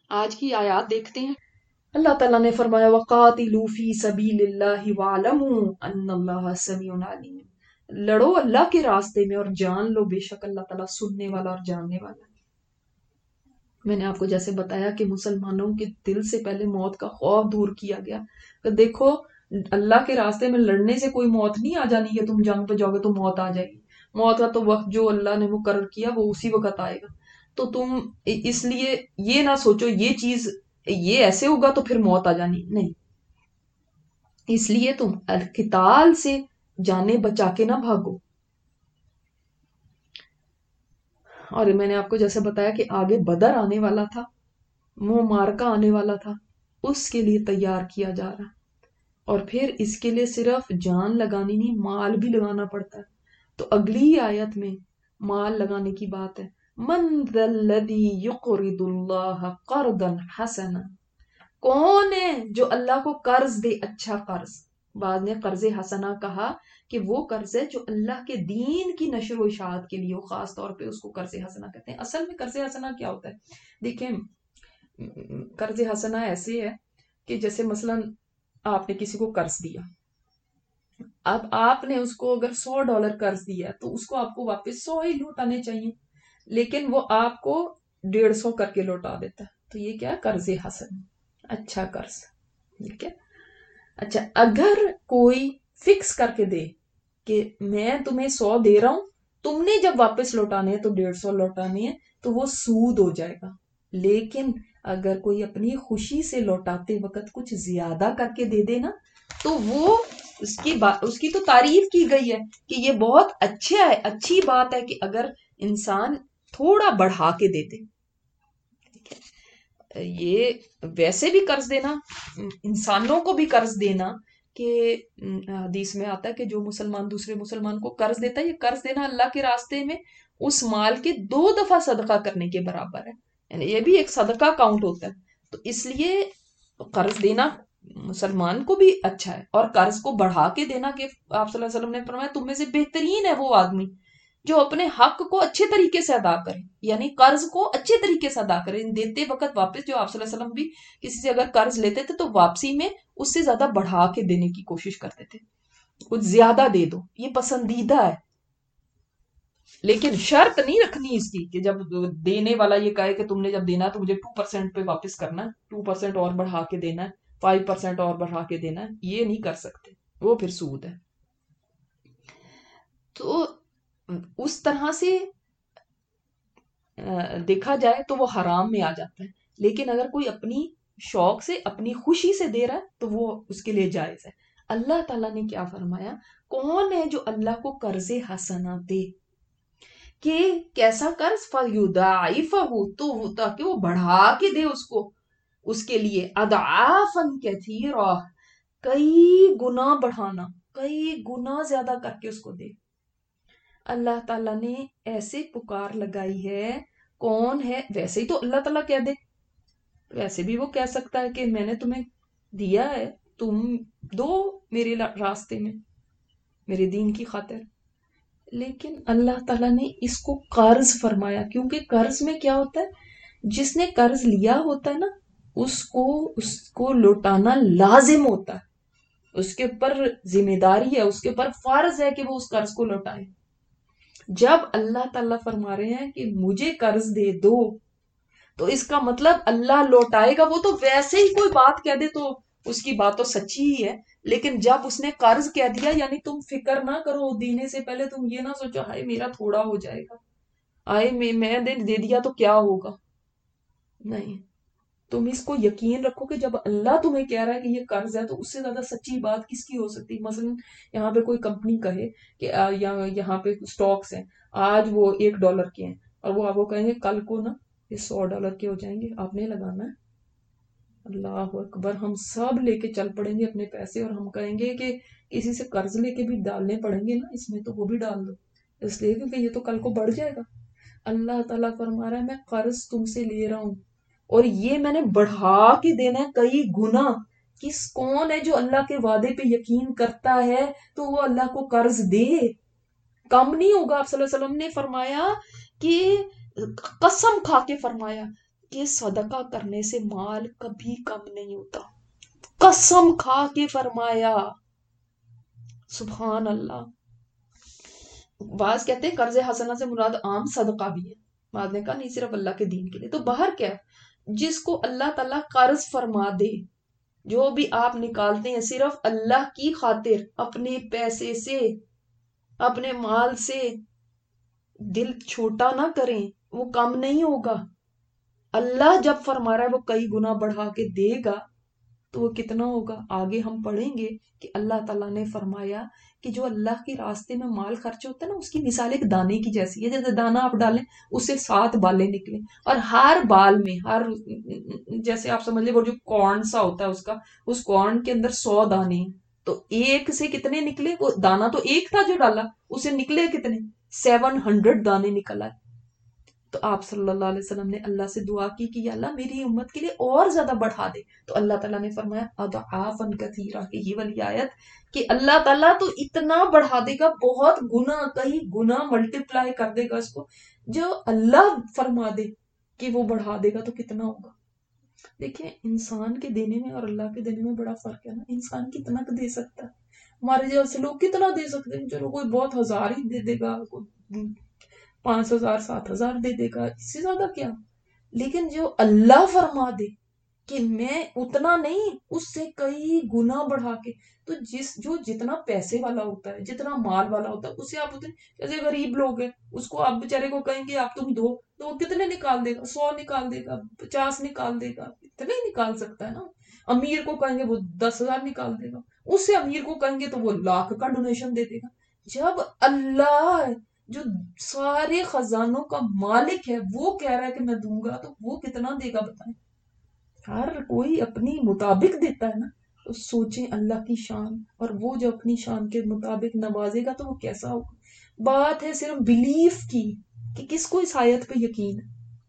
آج کی آیات دیکھتے ہیں۔ اللہ تعالیٰ نے فرمایا وَقَاتِلُوا فِي سَبِيلِ اللَّهِ وَاعْلَمُوا أَنَّ اللَّهَ سَمِيعٌ عَلِيمٌ، لڑو اللہ کے راستے میں اور جان لو بے شک اللہ تعالیٰ سننے والا اور جاننے والا ہے۔ میں نے آپ کو جیسے بتایا کہ مسلمانوں کے دل سے پہلے موت کا خوف دور کیا گیا کہ دیکھو اللہ کے راستے میں لڑنے سے کوئی موت نہیں آ جانی کہ تم جنگ پہ جاؤ گے تو موت آ جائے گی۔ موت کا تو وقت جو اللہ نے مقرر کیا وہ اسی وقت آئے گا۔ تو تم اس لیے یہ نہ سوچو یہ چیز یہ ایسے ہوگا تو پھر موت آ جانی، نہیں، اس لیے تم القتال سے جانے بچا کے نہ بھاگو۔ اور میں نے آپ کو جیسے بتایا کہ آگے بدر آنے والا تھا، معرکہ آنے والا تھا، اس کے لیے تیار کیا جا رہا، اور پھر اس کے لیے صرف جان لگانی نہیں، مال بھی لگانا پڑتا ہے۔ تو اگلی آیت میں مال لگانے کی بات ہے، من ذا الذی یقرض اللہ قرضا حسنا، کون ہے جو اللہ کو قرض دے اچھا قرض۔ بعض نے قرض حسنا کہا کہ وہ قرض ہے جو اللہ کے دین کی نشر و اشاعت کے لیے ہو، خاص طور پہ اس کو قرض حسنا کہتے ہیں۔ اصل میں قرض حسنا کیا ہوتا ہے؟ دیکھیں، قرض حسنا ایسے ہے کہ جیسے مثلا آپ نے کسی کو قرض دیا، اب آپ نے اس کو اگر $100 قرض دیا تو اس کو آپ کو واپس 100 ہی لوٹانے چاہیے، لیکن وہ آپ کو 150 کر کے لوٹا دیتا ہے، تو یہ کیا ہے؟ قرض حسن، اچھا قرض، ٹھیک ہے۔ اچھا، اگر کوئی فکس کر کے دے کہ میں تمہیں 100 دے رہا ہوں، تم نے جب واپس لوٹانے ہیں تو 150 لوٹانے ہیں، تو وہ سود ہو جائے گا۔ لیکن اگر کوئی اپنی خوشی سے لوٹاتے وقت کچھ زیادہ کر کے دے دے نا، تو وہ اس کی تو تعریف کی گئی ہے کہ یہ بہت اچھا ہے، اچھی بات ہے کہ اگر انسان تھوڑا بڑھا کے دے دے۔ یہ ویسے بھی قرض دینا، انسانوں کو بھی قرض دینا، کہ حدیث میں آتا ہے کہ جو مسلمان دوسرے مسلمان کو قرض دیتا ہے، یہ قرض دینا اللہ کے راستے میں اس مال کے 2 دفعہ صدقہ کرنے کے برابر ہے، یعنی یہ بھی ایک صدقہ کاؤنٹ ہوتا ہے۔ تو اس لیے قرض دینا مسلمان کو بھی اچھا ہے، اور قرض کو بڑھا کے دینا، کہ آپ صلی اللہ علیہ وسلم نے فرمایا تم میں سے بہترین ہے وہ آدمی جو اپنے حق کو اچھے طریقے سے ادا کرے، یعنی قرض کو اچھے طریقے سے ادا کرے دیتے وقت واپس۔ جو آپ صلی اللہ علیہ وسلم بھی کسی سے اگر قرض لیتے تھے تو واپسی میں اس سے زیادہ بڑھا کے دینے کی کوشش کرتے تھے، کچھ زیادہ دے دو، یہ پسندیدہ ہے، لیکن شرط نہیں رکھنی اس کی کہ جب دینے والا یہ کہے کہ تم نے جب دینا ہے تو مجھے 2% پہ واپس کرنا ہے، 2% اور بڑھا کے دینا ہے، 5% اور بڑھا کے دینا ہے، یہ نہیں کر سکتے، وہ پھر سود ہے۔ تو اس طرح سے دیکھا جائے تو وہ حرام میں آ جاتا ہے، لیکن اگر کوئی اپنی شوق سے اپنی خوشی سے دے رہا ہے تو وہ اس کے لیے جائز ہے۔ اللہ تعالیٰ نے کیا فرمایا؟ کون ہے جو اللہ کو قرض حسنہ دے، کہ کیسا قرض؟ فَيُضَاعِفَهُ، تو تاکہ وہ بڑھا کے دے اس کو، اس کے لیے اضعافاً کثیرہ، کئی گنا بڑھانا، کئی گنا زیادہ کر کے اس کو دے۔ اللہ تعالیٰ نے ایسے پکار لگائی ہے، کون ہے؟ ویسے ہی تو اللہ تعالیٰ کہہ دے، ویسے بھی وہ کہہ سکتا ہے کہ میں نے تمہیں دیا ہے، تم دو میرے راستے میں، میرے دین کی خاطر، لیکن اللہ تعالیٰ نے اس کو قرض فرمایا، کیونکہ قرض میں کیا ہوتا ہے؟ جس نے قرض لیا ہوتا ہے نا، اس کو لوٹانا لازم ہوتا ہے، اس کے اوپر ذمہ داری ہے، اس کے اوپر فرض ہے کہ وہ اس قرض کو لوٹائے۔ جب اللہ تعالیٰ فرما رہے ہیں کہ مجھے قرض دے دو، تو اس کا مطلب اللہ لوٹائے گا۔ وہ تو ویسے ہی کوئی بات کہہ دے تو اس کی بات تو سچی ہی ہے، لیکن جب اس نے قرض کہہ دیا، یعنی تم فکر نہ کرو دینے سے پہلے، تم یہ نہ سوچو ہائے میرا تھوڑا ہو جائے گا، آئے میں دے دیا تو کیا ہوگا، نہیں، تم اس کو یقین رکھو کہ جب اللہ تمہیں کہہ رہا ہے کہ یہ قرض ہے، تو اس سے زیادہ سچی بات کس کی ہو سکتی؟ مثلا یہاں پہ کوئی کمپنی کہے کہ یہاں پہ سٹاکس ہیں، آج وہ $1 کے ہیں، اور وہ آپ کو کہیں گے کل کو نا یہ $100 کے ہو جائیں گے، آپ نے لگانا ہے۔ اللہ اکبر، ہم سب لے کے چل پڑیں گے اپنے پیسے، اور ہم کہیں گے کہ کسی سے قرض لے کے بھی ڈالنے پڑیں گے نا اس میں، تو وہ بھی ڈال دو، اس لیے کیونکہ یہ تو کل کو بڑھ جائے گا۔ اللہ تعالیٰ فرما رہا ہے میں قرض تم سے لے رہا ہوں، اور یہ میں نے بڑھا کے دینا ہے کئی گنا۔ کون ہے جو اللہ کے وعدے پہ یقین کرتا ہے تو وہ اللہ کو قرض دے، کم نہیں ہوگا۔ آپ صلی اللہ علیہ وسلم نے فرمایا کہ قسم کھا کے فرمایا کہ صدقہ کرنے سے مال کبھی کم نہیں ہوتا. قسم کھا کے فرمایا. سبحان اللہ. بعض کہتے ہیں قرض حسنہ سے مراد عام صدقہ بھی ہے. بعد نے کہا نہیں صرف اللہ کے دین کے لیے. تو باہر کیا ہے، جس کو اللہ تعالیٰ قرض فرما دے، جو بھی آپ نکالتے ہیں صرف اللہ کی خاطر، اپنے پیسے سے، اپنے مال سے، دل چھوٹا نہ کریں، وہ کم نہیں ہوگا. اللہ جب فرما رہا ہے وہ کئی گنا بڑھا کے دے گا تو وہ کتنا ہوگا. آگے ہم پڑھیں گے کہ اللہ تعالیٰ نے فرمایا کہ جو اللہ کے راستے میں مال خرچ ہوتا ہے نا، اس کی مثال ایک دانے کی جیسی ہے. جیسے دانا آپ ڈالیں، اس سے 7 بالیں نکلیں، اور ہر بال میں جیسے آپ سمجھ لیں وہ جو کارن سا ہوتا ہے اس کارن کے اندر 100 دانے ہیں، تو ایک سے کتنے نکلے؟ وہ دانا تو ایک تھا جو ڈالا، اسے نکلے کتنے؟ 700 دانے نکل آئے. تو آپ صلی اللہ علیہ وسلم نے اللہ سے دعا کی کہ یا اللہ میری امت کے لیے اور زیادہ بڑھا دے. تو اللہ تعالیٰ نے فرمایا اضعافا کثیرہ، کہ یہ والی آیت کہ اللہ تعالیٰ تو اتنا بڑھا دے گا، بہت گنا، کئی گنا ملٹیپلائی کر دے گا اس کو. جو اللہ فرما دے کہ وہ بڑھا دے گا تو کتنا ہوگا. دیکھیں انسان کے دینے میں اور اللہ کے دینے میں بڑا فرق ہے نا. انسان کتنا دے سکتا ہے، ہمارے جیسے لوگ کتنا دے سکتے ہیں. چلو کوئی بہت 1000 ہی دے دے گا، 5000 7000 دے دے گا، اس سے زیادہ کیا. لیکن جو اللہ فرما دے کہ میں اتنا نہیں، اس سے کئی گنا بڑھا کے، تو جو جتنا پیسے والا ہوتا ہے، جتنا مال والا ہوتا ہے، اسے آپ اتنے، جیسے غریب لوگ ہیں اس کو آپ بیچارے کو کہیں گے آپ تم دو، تو وہ کتنے نکال دے گا؟ 100 نکال دے گا، 50 نکال دے گا، اتنے ہی نکال سکتا ہے نا. امیر کو کہیں گے وہ 10,000 نکال دے گا، اس سے امیر کو کہیں گے تو وہ 1,00,000 کا ڈونیشن دے دے گا. جب اللہ جو سارے خزانوں کا مالک ہے وہ کہہ رہا ہے کہ میں دوں گا، تو وہ کتنا دے گا بتائیں. ہر کوئی اپنی مطابق دیتا ہے نا. تو سوچیں اللہ کی شان، اور وہ جو اپنی شان کے مطابق نوازے گا تو وہ کیسا ہوگا. بات ہے صرف بلیف کی کہ کس کو اس آیت پہ یقین ہے.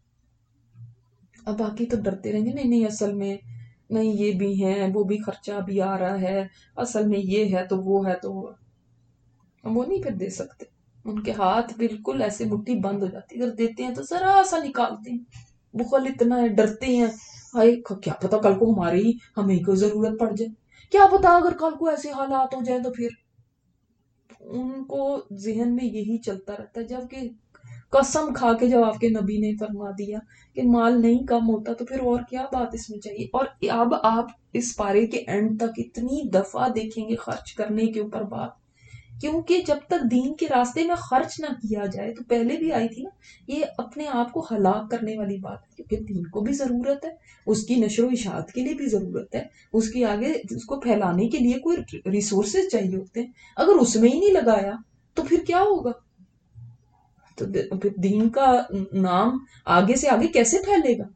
اب باقی تو ڈرتے رہیں گے، نہیں نہیں اصل میں نہیں، یہ بھی ہیں، وہ بھی خرچہ بھی آ رہا ہے، اصل میں یہ ہے تو وہ ہے، تو وہ نہیں پھر دے سکتے. ان کے ہاتھ بالکل ایسے مٹھی بند ہو جاتی ہے. اگر دیتے ہیں تو ذرا سا نکالتے ہیں. بخل اتنا ہے، ڈرتے ہیں، ہائے کیا پتا کل کو ہمیں کو ضرورت پڑ جائے، کیا پتا اگر کل کو ایسے حالات ہو جائے تو پھر. ان کو ذہن میں یہی چلتا رہتا ہے. جبکہ قسم کھا کے جب آپ کے نبی نے فرما دیا کہ مال نہیں کم ہوتا تو پھر اور کیا بات اس میں چاہیے. اور اب آپ اس پارے کے اینڈ تک اتنی دفعہ دیکھیں گے خرچ کرنے کے اوپر بات، کیونکہ جب تک دین کے راستے میں خرچ نہ کیا جائے، تو پہلے بھی آئی تھی نا، یہ اپنے آپ کو ہلاک کرنے والی بات ہے. کیونکہ دین کو بھی ضرورت ہے، اس کی نشر و اشاعت کے لیے بھی ضرورت ہے، اس کی آگے اس کو پھیلانے کے لیے کوئی ریسورسز چاہیے ہوتے ہیں. اگر اس میں ہی نہیں لگایا تو پھر کیا ہوگا؟ تو پھر دین کا نام آگے سے آگے کیسے پھیلے گا؟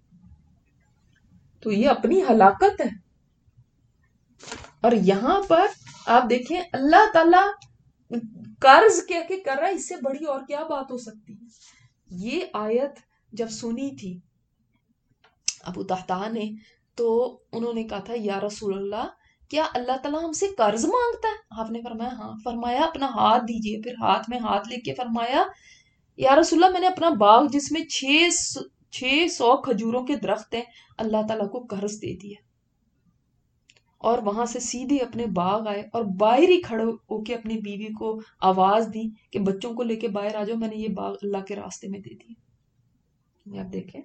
تو یہ اپنی ہلاکت ہے. اور یہاں پر آپ دیکھیں اللہ تعالیٰ قرض کہہ کے کر رہا ہے، اس سے بڑی اور کیا بات ہو سکتی ہے. یہ آیت جب سنی تھی ابو طہطا نے، تو انہوں نے کہا تھا یا رسول اللہ کیا اللہ تعالیٰ ہم سے قرض مانگتا ہے؟ آپ نے فرمایا ہاں. فرمایا اپنا ہاتھ دیجئے. پھر ہاتھ میں ہاتھ لے کے فرمایا یا رسول اللہ میں نے اپنا باغ جس میں 600 کھجوروں کے درخت ہیں اللہ تعالیٰ کو قرض دے دیا. اور وہاں سے سیدھے اپنے باغ آئے اور باہر ہی کھڑے ہو کے اپنی بیوی کو آواز دی کہ بچوں کو لے کے باہر آ جاؤ، میں نے یہ باغ اللہ کے راستے میں دے دیا. آپ دیکھیں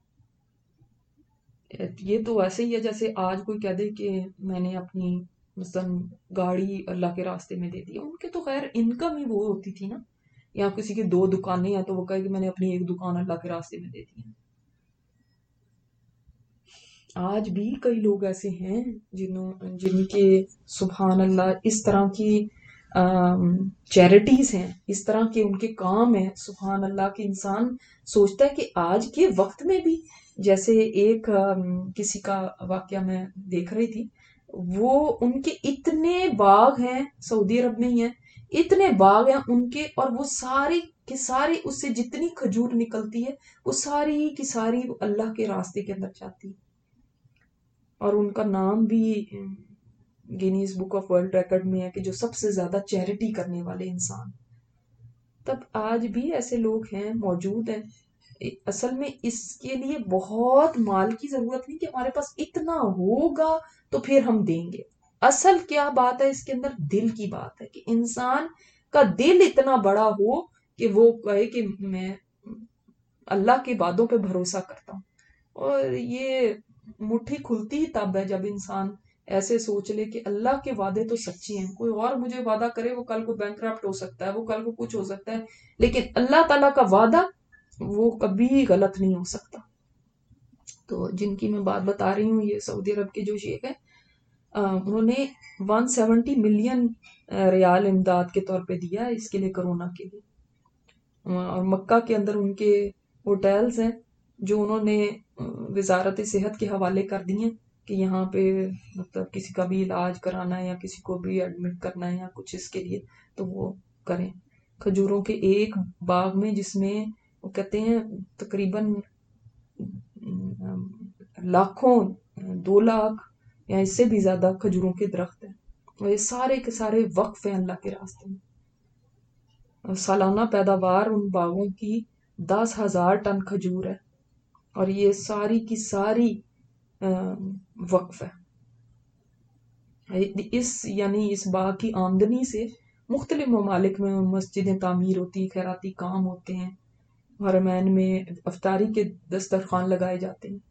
یہ تو ایسے ہی ہے جیسے آج کوئی کہہ دے کہ میں نے اپنی مثلا گاڑی اللہ کے راستے میں دے دی. ان کے تو خیر انکم ہی وہ ہوتی تھی نا، یا کسی کی 2 دکانیں ہیں تو وہ کہے کہ میں نے اپنی 1 دکان اللہ کے راستے میں دے دی. آج بھی کئی لوگ ایسے ہیں جن کے سبحان اللہ اس طرح کی چیریٹیز ہیں، اس طرح کے ان کے کام ہیں سبحان اللہ، کہ انسان سوچتا ہے کہ آج کے وقت میں بھی. جیسے ایک کسی کا واقعہ میں دیکھ رہی تھی، وہ ان کے اتنے باغ ہیں، سعودی عرب میں ہی ہیں، اتنے باغ ہیں ان کے، اور وہ ساری کی ساری اس سے جتنی کھجور نکلتی ہے وہ ساری کی ساری اللہ کے راستے کے اندر جاتی ہے. اور ان کا نام بھی Guinness book of world record میں ہے کہ جو سب سے زیادہ چیریٹی کرنے والے انسان. تب آج بھی ایسے لوگ ہیں، موجود ہیں. اصل میں اس کے لیے بہت مال کی ضرورت نہیں کہ ہمارے پاس اتنا ہوگا تو پھر ہم دیں گے. اصل کیا بات ہے اس کے اندر؟ دل کی بات ہے کہ انسان کا دل اتنا بڑا ہو کہ وہ کہے کہ میں اللہ کے وعدوں پہ بھروسہ کرتا ہوں. اور یہ مٹھی کھلتی ہی تب ہے جب انسان ایسے سوچ لے کہ اللہ کے وعدے تو سچے ہیں. کوئی اور مجھے وعدہ کرے وہ کل کو بینکرپٹ ہو سکتا ہے، وہ کل کو کچھ ہو سکتا ہے، لیکن اللہ تعالیٰ کا وعدہ وہ کبھی غلط نہیں ہو سکتا. تو جن کی میں بات بتا رہی ہوں، یہ سعودی عرب کے جو شیخ ہیں، انہوں نے 170 ملین ریال امداد کے طور پہ دیا ہے اس کے لیے، کرونا کے لیے. اور مکہ کے اندر ان کے ہوٹلز ہیں جو انہوں نے وزارت صحت کے حوالے کر دی ہیں کہ یہاں پہ مطلب کسی کا بھی علاج کرانا ہے یا کسی کو بھی ایڈمٹ کرنا ہے یا کچھ اس کے لیے تو وہ کریں. کھجوروں کے ایک باغ میں، جس میں وہ کہتے ہیں تقریباً لاکھوں، 2 لاکھ یا اس سے بھی زیادہ کھجوروں کے درخت ہیں، اور یہ سارے کے سارے وقف ہیں اللہ کے راستے میں. سالانہ پیداوار ان باغوں کی 10,000 ٹن کھجور ہے، اور یہ ساری کی ساری وقف ہے. اس باغ کی آمدنی سے مختلف ممالک میں مسجدیں تعمیر ہوتی، خیراتی کام ہوتے ہیں، حرمین میں افطاری کے دسترخوان لگائے جاتے ہیں.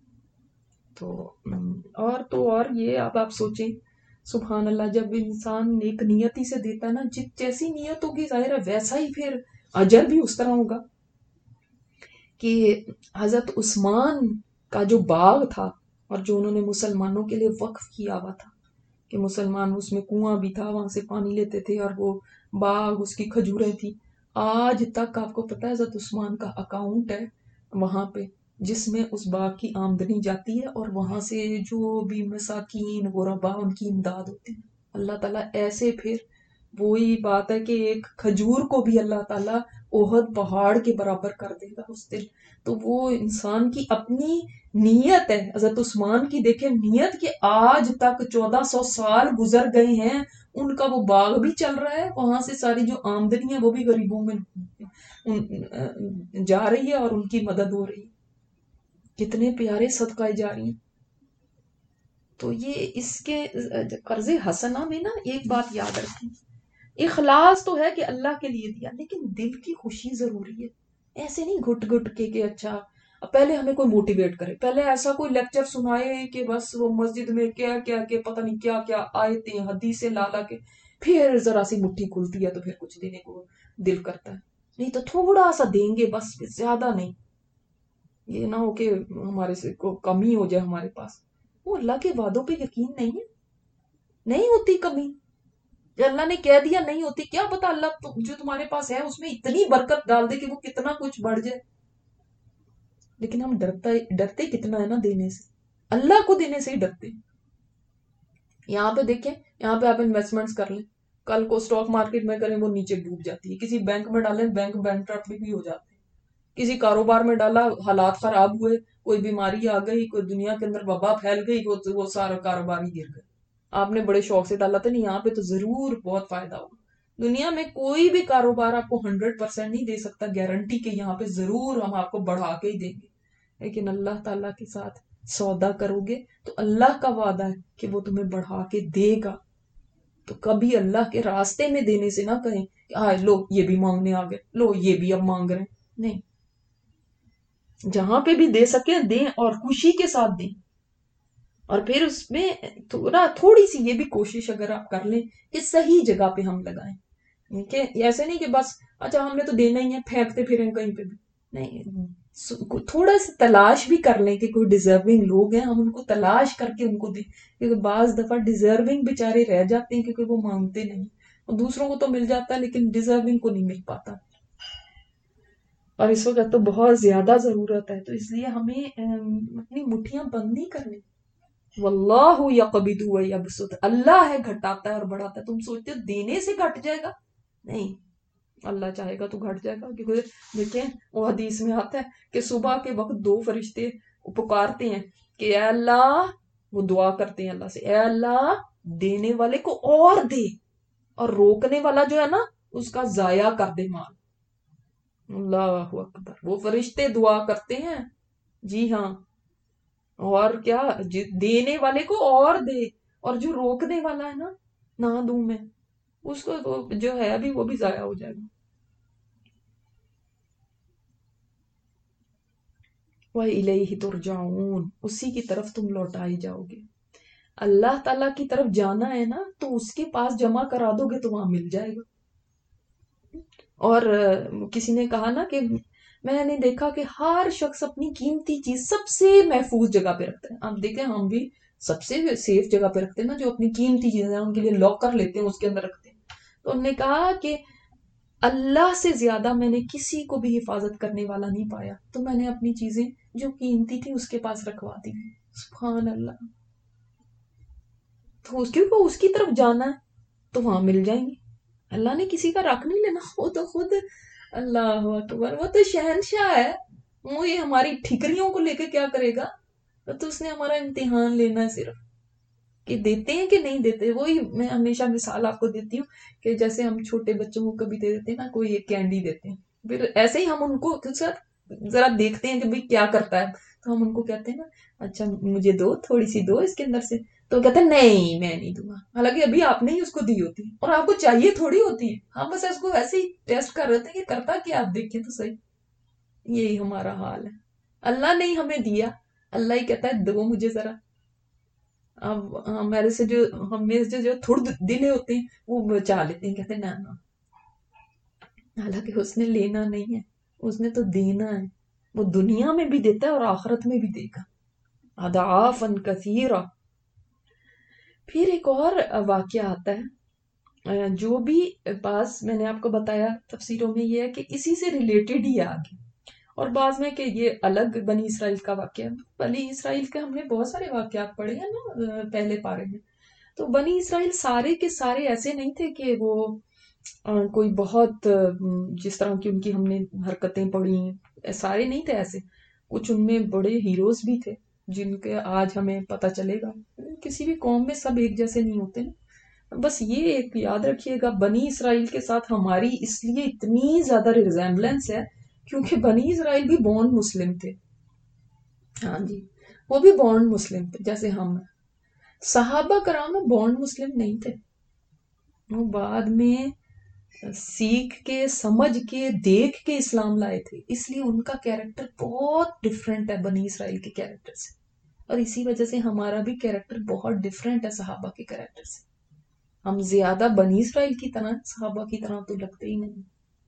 تو اور یہ اب آپ سوچیں، سبحان اللہ، جب انسان نیک نیتی سے دیتا ہے نا، جیسی نیت ہوگی ظاہر ہے ویسا ہی پھر اجر بھی اس طرح ہوگا. کہ حضرت عثمان کا جو باغ تھا اور جو انہوں نے مسلمانوں کے لیے وقف کیا ہوا تھا، کہ مسلمان، اس میں کنواں بھی تھا، وہاں سے پانی لیتے تھے، اور وہ باغ، اس کی کھجوریں تھی. آج تک آپ کو پتا ہے حضرت عثمان کا اکاؤنٹ ہے وہاں پہ، جس میں اس باغ کی آمدنی جاتی ہے، اور وہاں سے جو بھی مساکین غربا ان کی امداد ہوتی ہے. اللہ تعالیٰ ایسے پھر وہی بات ہے کہ ایک کھجور کو بھی اللہ تعالیٰ احد پہاڑ کے برابر کر دے گا اس دن. تو وہ انسان کی اپنی نیت ہے. حضرت عثمان کی دیکھیں نیت، کہ آج تک 1400 سال گزر گئے ہیں، ان کا وہ باغ بھی چل رہا ہے، وہاں سے ساری جو آمدنی ہے وہ بھی غریبوں میں جا رہی ہے اور ان کی مدد ہو رہی ہے. کتنے پیارے صدقہ جاری ہیں. تو یہ اس کے قرض حسنہ میں نا ایک بات یاد رکھیں، اخلاص تو ہے کہ اللہ کے لیے دیا، لیکن دل کی خوشی ضروری ہے. ایسے نہیں گھٹ گھٹ کے کہ اچھا پہلے ہمیں کوئی موٹیویٹ کرے، پہلے ایسا کوئی لیکچر سنائے کہ بس وہ مسجد میں کیا کیا کہ پتہ نہیں کیا کیا آیتیں حدیثیں لا لا کے پھر ذرا سی مٹھی کھلتی ہے تو پھر کچھ دینے کو دل کرتا ہے. نہیں تو تھوڑا سا دیں گے بس، زیادہ نہیں. یہ نہ ہو کہ ہمارے سے کمی ہو جائے ہمارے پاس. وہ اللہ کے وعدوں پہ یقین نہیں ہے، نہیں ہوتی کمی. اللہ نے کہہ دیا نہیں ہوتی، کیا پتا اللہ جو تمہارے پاس ہے اس میں اتنی برکت ڈال دے کہ وہ کتنا کچھ بڑھ جائے. لیکن ہم ڈرتے کتنا ہے نا دینے سے، اللہ کو دینے سے ہی ڈرتے. یہاں پہ دیکھیں، یہاں پہ آپ انویسٹمنٹس کر لیں، کل کو سٹاک مارکیٹ میں کریں وہ نیچے ڈوب جاتی ہے. کسی بینک میں ڈالیں، بینک بینکرپٹ بھی ہو جاتے ہیں. کسی کاروبار میں ڈالا، حالات خراب ہوئے، کوئی بیماری آ گئی، کوئی دنیا کے اندر وبا پھیل گئی، وہ سارا کاروبار ہی گر گئے. آپ نے بڑے شوق سے ڈالا تھا، نہیں یہاں پہ تو ضرور بہت فائدہ ہوگا. دنیا میں کوئی بھی کاروبار آپ کو 100% نہیں دے سکتا گارنٹی کہ یہاں پہ ضرور ہم آپ کو بڑھا کے ہی دیں گے. لیکن اللہ تعالیٰ کے ساتھ سودا کرو گے تو اللہ کا وعدہ ہے کہ وہ تمہیں بڑھا کے دے گا. تو کبھی اللہ کے راستے میں دینے سے نہ کہیں کہ لو یہ بھی مانگنے آ گئے، لو یہ بھی اب مانگ رہے ہیں. نہیں، جہاں پہ بھی دے سکے دیں، اور خوشی کے ساتھ دیں. اور پھر اس میں تھوڑی سی یہ بھی کوشش اگر آپ کر لیں کہ صحیح جگہ پہ ہم لگائیں، کہ ایسے نہیں کہ بس اچھا ہم نے تو دینا ہی ہے پھینکتے پھریں کہیں پہ بھی. نہیں، تھوڑا سا تلاش بھی کر لیں کہ کوئی ڈیزرونگ لوگ ہیں، ہم ان کو تلاش کر کے ان کو دیں. کیونکہ بعض دفعہ ڈیزرونگ بیچارے رہ جاتے ہیں کیونکہ وہ مانگتے نہیں، اور دوسروں کو تو مل جاتا ہے لیکن ڈیزرونگ کو نہیں مل پاتا. اور اس وقت تو بہت زیادہ ضرورت ہے. تو اس لیے ہمیں اپنی مٹھیاں بند نہیں کرنی. واللہ یقبض ویبسط، اللہ ہے گھٹاتا ہے اور بڑھاتا ہے. تم سوچتے ہو دینے سے گھٹ جائے گا؟ نہیں، اللہ چاہے گا تو گھٹ جائے گا. کیونکہ دیکھیں وہ حدیث میں آتا ہے کہ صبح کے وقت 2 فرشتے پکارتے ہیں کہ اے اللہ، وہ دعا کرتے ہیں اللہ سے، اے اللہ دینے والے کو اور دے، اور روکنے والا جو ہے نا اس کا ضائع کر دے مال. اللہ اکبر، وہ فرشتے دعا کرتے ہیں، جی ہاں، اور کیا، دینے والے کو اور دے، اور جو روکنے والا ہے نا نہ دوں میں، اس کو تو جو ہے ابھی وہ بھی ضائع ہو جائے گا۔ وَإِلَيْهِ تُرْجَعُونَ، اسی کی طرف تم لوٹائے جاؤ گے۔ اللہ تعالیٰ کی طرف جانا ہے نا تو اس کے پاس جمع کرا دو گے تو وہاں مل جائے گا۔ اور کسی نے کہا نا کہ میں نے دیکھا کہ ہر شخص اپنی قیمتی چیز سب سے محفوظ جگہ پہ رکھتا ہے۔ آپ دیکھیں ہم بھی سب سے سیف جگہ پہ رکھتے ہیں نا، جو اپنی قیمتی چیزیں ہیں ان کے لیے لاکر لیتے ہیں، اس کے اندر رکھتے ہیں۔ تو انہوں نے کہا کہ اللہ سے زیادہ میں نے کسی کو بھی حفاظت کرنے والا نہیں پایا، تو میں نے اپنی چیزیں جو قیمتی تھی اس کے پاس رکھوا دی۔ سبحان اللہ۔ تو کیونکہ اس کی طرف جانا ہے تو وہاں مل جائیں گے۔ اللہ نے کسی کا رکھ نہیں لینا، وہ تو خود اللہ اکبر، وہ تو شہنشاہ ہے، وہ یہ ہماری ٹھکریوں کو لے کے کیا کرے گا؟ تو اس نے ہمارا امتحان لینا ہے صرف، کہ دیتے ہیں کہ نہیں دیتے۔ وہی میں ہمیشہ مثال آپ کو دیتی ہوں کہ جیسے ہم چھوٹے بچوں کو کبھی دے دیتے ہیں نا، کوئی ایک کینڈی دیتے ہیں، پھر ایسے ہی ہم ان کو ذرا دیکھتے ہیں کہ بھئی کیا کرتا ہے، تو ہم ان کو کہتے ہیں نا اچھا مجھے دو، تھوڑی سی دو اس کے اندر سے، تو کہتے ہیں نہیں میں نہیں دوں گا، حالانکہ ابھی آپ نے ہی اس کو دی ہوتی ہے اور آپ کو چاہیے تھوڑی ہوتی ہے، ہم بس اس کو ویسے ہی ٹیسٹ کر رہے تھے کہ کرتا کیا، آپ دیکھیں تو صحیح۔ یہی ہمارا حال ہے، اللہ نے ہی ہمیں دیا، اللہ ہی کہتا ہے دو مجھے ذرا۔ اب ہمیں سے جو تھوڑ دلے ہوتے ہیں وہ بچا لیتے ہیں، کہتے ہیں نا نا، حالانکہ اس نے لینا نہیں ہے، اس نے تو دینا ہے، وہ دنیا میں بھی دیتا ہے اور آخرت میں بھی دے گا، اضعافا کثیرہ۔ پھر ایک اور واقعہ آتا ہے جو بھی بعض میں نے آپ کو بتایا تفسیروں میں یہ ہے کہ اسی سے ریلیٹڈ ہی آگے، اور بعض میں کہ یہ الگ بنی اسرائیل کا واقعہ ہے۔ بنی اسرائیل کے ہم نے بہت سارے واقعات پڑھے ہیں نا پہلے پارے میں۔ تو بنی اسرائیل سارے کے سارے ایسے نہیں تھے کہ وہ کوئی بہت جس طرح کی ان کی ہم نے حرکتیں پڑھی، سارے نہیں تھے ایسے، کچھ ان میں بڑے ہیروز بھی تھے جن کے آج ہمیں پتہ چلے گا۔ کسی بھی قوم میں سب ایک جیسے نہیں ہوتے نا، بس یہ ایک یاد رکھیے گا، بنی اسرائیل کے ساتھ ہماری اس لیے اتنی زیادہ ریزیمبلنس ہے کیونکہ بنی اسرائیل بھی بورن مسلم تھے، ہاں جی، وہ بھی بورن مسلم تھے جیسے ہم ہیں۔ صحابہ کرام بورن مسلم نہیں تھے، وہ بعد میں سیکھ کے سمجھ کے دیکھ کے اسلام لائے تھے، اس لیے ان کا کیریکٹر بہت ڈیفرنٹ ہے بنی اسرائیل کے کیریکٹر سے، اور اسی وجہ سے ہمارا بھی کیریکٹر بہت ڈیفرنٹ ہے صحابہ کے کیریکٹر سے۔ ہم زیادہ بنی اسرائیل کی طرح، صحابہ کی طرح تو لگتے ہی نہیں۔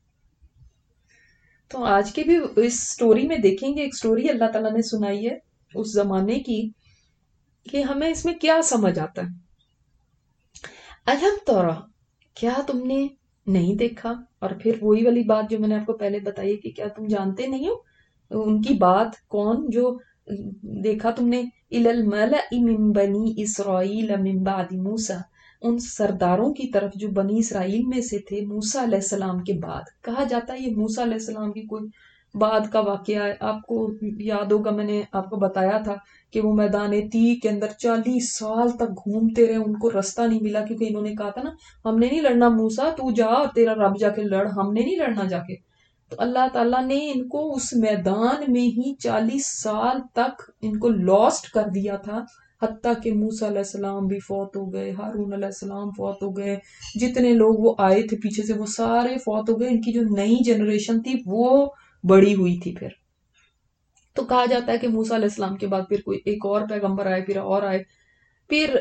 تو آج کے بھی اس سٹوری میں دیکھیں گے، ایک سٹوری اللہ تعالیٰ نے سنائی ہے اس زمانے کی، کہ ہمیں اس میں کیا سمجھ آتا ہے۔ الم ترى، کیا تم نے نہیں دیکھا، اور پھر وہی والی بات جو میں نے آپ کو پہلے بتائی کہ کیا تم جانتے نہیں ہو ان کی بات، کون جو دیکھا تم نے، الی الملأ من بنی اسرائیل من بعد موسیٰ، ان سرداروں کی طرف جو بنی اسرائیل میں سے تھے موسیٰ علیہ السلام کے بعد۔ کہا جاتا ہے یہ موسیٰ علیہ السلام کی کوئی بعد کا واقعہ ہے، آپ کو یاد ہوگا میں نے آپ کو بتایا تھا کہ وہ میدان تیہ کے اندر 40 سال تک گھومتے رہے، ان کو رستہ نہیں ملا، کیونکہ انہوں نے کہا تھا نا ہم نے نہیں لڑنا موسیٰ، تو جا اور تیرا رب جا کے لڑ، ہم نے نہیں لڑنا جا کے۔ تو اللہ تعالیٰ نے ان کو اس میدان میں ہی 40 سال تک ان کو لاسٹ کر دیا تھا، حتیٰ کہ موسیٰ علیہ السلام بھی فوت ہو گئے، ہارون علیہ السلام فوت ہو گئے، جتنے لوگ وہ آئے تھے پیچھے سے وہ سارے فوت ہو گئے، ان کی جو نئی جنریشن تھی وہ بڑی ہوئی تھی۔ پھر تو کہا جاتا ہے کہ موسیٰ علیہ السلام کے بعد پھر کوئی ایک اور پیغمبر آئے، پھر اور آئے، پھر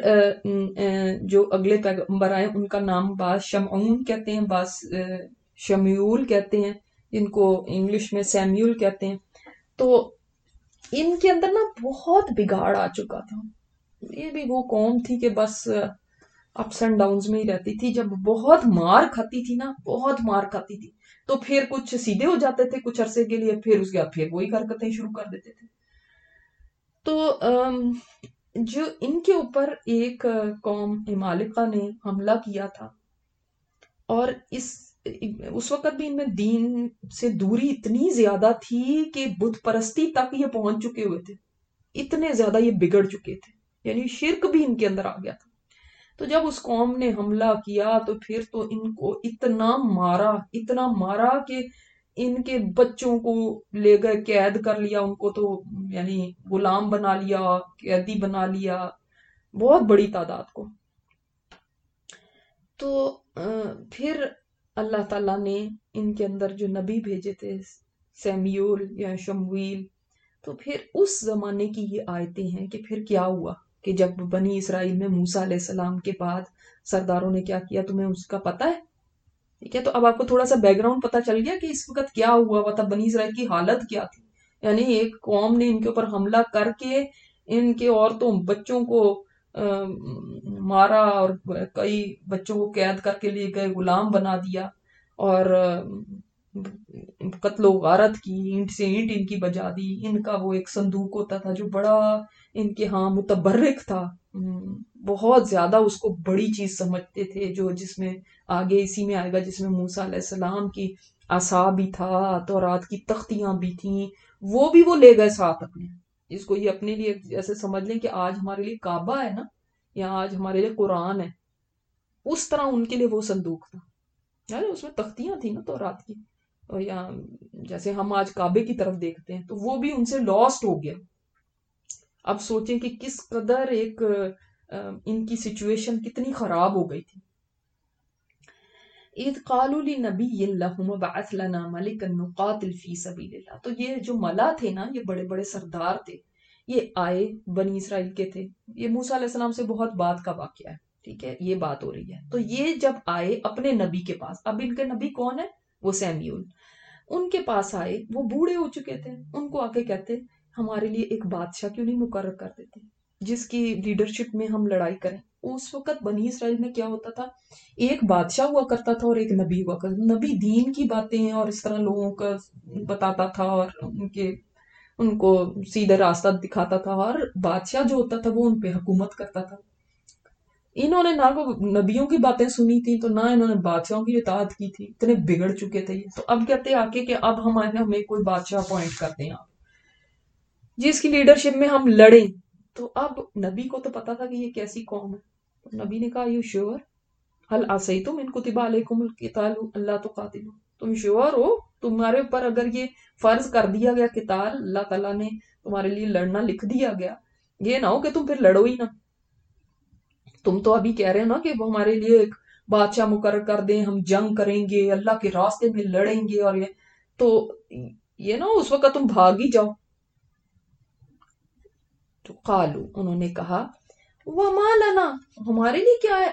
جو اگلے پیغمبر آئے ان کا نام بعض شمعون کہتے ہیں، بعض شمیول کہتے ہیں، جن کو انگلش میں سیمیول کہتے ہیں۔ تو ان کے اندر نا بہت بگاڑ آ چکا تھا، یہ بھی وہ قوم تھی کہ بس اپس اینڈ ڈاؤنز میں ہی رہتی تھی، جب بہت مار کھاتی تھی نا، بہت مار کھاتی تھی تو پھر کچھ سیدھے ہو جاتے تھے کچھ عرصے کے لیے، پھر اس کے بعد پھر وہی حرکتیں شروع کر دیتے تھے۔ تو جو ان کے اوپر ایک قوم عمالقہ نے حملہ کیا تھا، اور اس وقت بھی ان میں دین سے دوری اتنی زیادہ تھی کہ بت پرستی تک یہ پہنچ چکے ہوئے تھے، اتنے زیادہ یہ بگڑ چکے تھے، یعنی شرک بھی ان کے اندر آ گیا تھا۔ تو جب اس قوم نے حملہ کیا تو پھر تو ان کو اتنا مارا کہ ان کے بچوں کو لے گئے، قید کر لیا ان کو، تو یعنی غلام بنا لیا، قیدی بنا لیا، بہت بڑی تعداد کو۔ تو پھر اللہ تعالیٰ نے ان کے اندر جو نبی بھیجے تھے، سیمیول یا شمویل، تو پھر اس زمانے کی یہ آیتیں ہیں کہ پھر کیا ہوا کہ جب بنی اسرائیل میں موسیٰ علیہ السلام کے بعد سرداروں نے کیا کیا، تمہیں اس کا پتہ ہے؟ ٹھیک ہے، تو اب آپ کو تھوڑا سا بیک گراؤنڈ پتا چل گیا کہ اس وقت کیا ہوا تھا، بنی اسرائیل کی حالت کیا تھی۔ یعنی ایک قوم نے ان کے اوپر حملہ کر کے ان کے عورتوں بچوں کو مارا، اور کئی بچوں کو قید کر کے لے گئے، غلام بنا دیا، اور قتل و غارت کی، اینٹ سے اینٹ ان کی بجا دی۔ ان کا وہ ایک صندوق ہوتا تھا جو بڑا ان کے ہاں متبرک تھا، بہت زیادہ اس کو بڑی چیز سمجھتے تھے، جو جس میں آگے اسی میں آئے گا، جس میں موسیٰ علیہ السلام کی عصا بھی تھا، تورات کی تختیاں بھی تھیں، وہ بھی وہ لے گئے ساتھ اپنے۔ اس کو یہ اپنے لیے ایسے سمجھ لیں کہ آج ہمارے لیے کعبہ ہے نا، یا آج ہمارے لیے قرآن ہے، اس طرح ان کے لیے وہ صندوق تھا، یعنی اس میں تختیاں تھیں نا تورات کی، اور یا جیسے ہم آج کعبے کی طرف دیکھتے ہیں، تو وہ بھی ان سے لاسٹ ہو گیا۔ اب سوچیں کہ کس قدر ایک ان کی سچویشن کتنی خراب ہو گئی تھی۔ اذ قالوا لنبی لہم ابعث لنا ملکا نقاتل فی سبیل اللہ، تو یہ جو ملا تھے نا، یہ بڑے بڑے سردار تھے، یہ آئے بنی اسرائیل کے تھے، یہ موسیٰ علیہ السلام سے بہت بعد کا واقعہ ہے، ٹھیک ہے، یہ بات ہو رہی ہے۔ تو یہ جب آئے اپنے نبی کے پاس، اب ان کے نبی کون ہے؟ وہ سیمیول، ان کے پاس آئے، وہ بوڑھے ہو چکے تھے، ان کو آ کے کہتے ہمارے لیے ایک بادشاہ کیوں نہیں مقرر کر دیتے جس کی لیڈرشپ میں ہم لڑائی کریں۔ اس وقت بنی اسرائیل میں کیا ہوتا تھا، ایک بادشاہ ہوا کرتا تھا اور ایک نبی ہوا کرتا تھا۔ نبی دین کی باتیں اور اس طرح لوگوں کا بتاتا تھا اور ان کو سیدھا راستہ دکھاتا تھا، اور بادشاہ جو ہوتا تھا وہ ان پہ حکومت کرتا تھا۔ انہوں نے نہ کو نبیوں کی باتیں سنی تھی، تو نہ انہوں نے بادشاہوں کی اطاعت کی تھی، اتنے بگڑ چکے تھے یہ۔ تو اب کہتے آ کے کہ اب ہمیں کوئی بادشاہ اپوائنٹ کرتے ہیں جس کی لیڈرشپ میں ہم لڑیں۔ تو اب نبی کو تو پتا تھا کہ یہ کیسی قوم ہے، نبی نے کہا یو شیور حل عصیتم ان کتب علیکم القتال اللہ تقاتلوا، تم شیور ہو تمہارے اوپر اگر یہ فرض کر دیا گیا قتال، اللہ تعالیٰ نے تمہارے لیے لڑنا لکھ دیا گیا، یہ نہ ہو کہ تم پھر لڑو ہی نہ۔ تم تو ابھی کہہ رہے ہو نا کہ وہ ہمارے لیے ایک بادشاہ مقرر کر دیں، ہم جنگ کریں گے، اللہ کے راستے میں لڑیں گے، اور یہ تو یہ نا اس وقت تم بھاگ ہی جاؤ۔ تو قالو، انہوں نے کہا وما لنا، ہمارے لیے کیا ہے،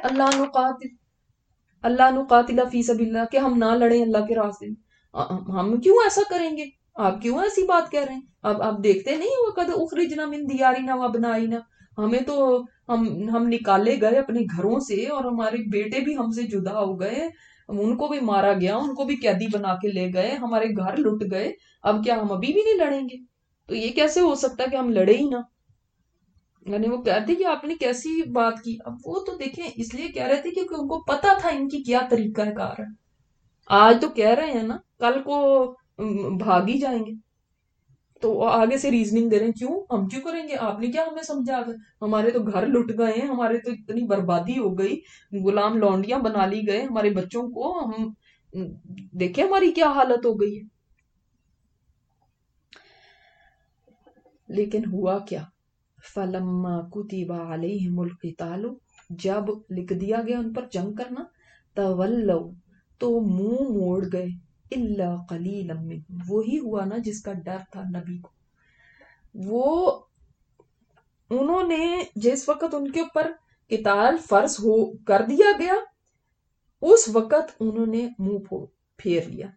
اللہ نقاتل فی سبیل اللہ، کہ ہم نہ لڑیں اللہ کے راستے میں، ہم کیوں ایسا کریں گے، آپ کیوں ایسی بات کہہ رہے ہیں؟ اب آپ دیکھتے نہیں وقد اخرجنا من دیارنا وابنائنا، ہمیں تو ہم نکالے گئے اپنے گھروں سے، اور ہمارے بیٹے بھی ہم سے جدا ہو گئے، ان کو بھی مارا گیا، ان کو بھی قیدی بنا کے لے گئے، ہمارے گھر لٹ گئے، اب کیا ہم ابھی بھی نہیں لڑیں گے؟ تو یہ کیسے ہو سکتا ہے کہ ہم لڑے ہی نہ؟ یعنی وہ کہتے کہ آپ نے کیسی بات کی۔ اب وہ تو دیکھیں اس لیے کہہ رہے تھے کیونکہ ان کو پتا تھا ان کی کیا طریقہ کار ہے۔ آج تو کہہ رہے ہیں نا، کل کو بھاگ ہی جائیں گے، تو آگے سے ریزننگ دے رہے ہیں، کیوں ہم کیوں کریں گے، آپ نے کیا ہمیں سمجھا گیا، ہمارے تو گھر لٹ گئے ہیں، ہمارے تو اتنی بربادی ہو گئی، غلام لونڈیاں بنا لی گئے ہمارے بچوں کو، ہم دیکھیں ہماری کیا حالت ہو گئی ہے۔ لیکن ہوا کیا، فَلَمَّا كُتِبَ عَلَيْهِمُ الْقِتَالُ، جب لکھ دیا گیا ان پر جنگ کرنا، تَوَلَّوْا، تو منہ موڑ گئے، إِلَّا قَلِيلًا مِّنْهُمْ، وہی ہوا نا جس کا ڈر تھا نبی کو، وہ انہوں نے جس وقت ان کے اوپر قتال فرض ہو کر دیا گیا، اس وقت انہوں نے منہ پھیر لیا،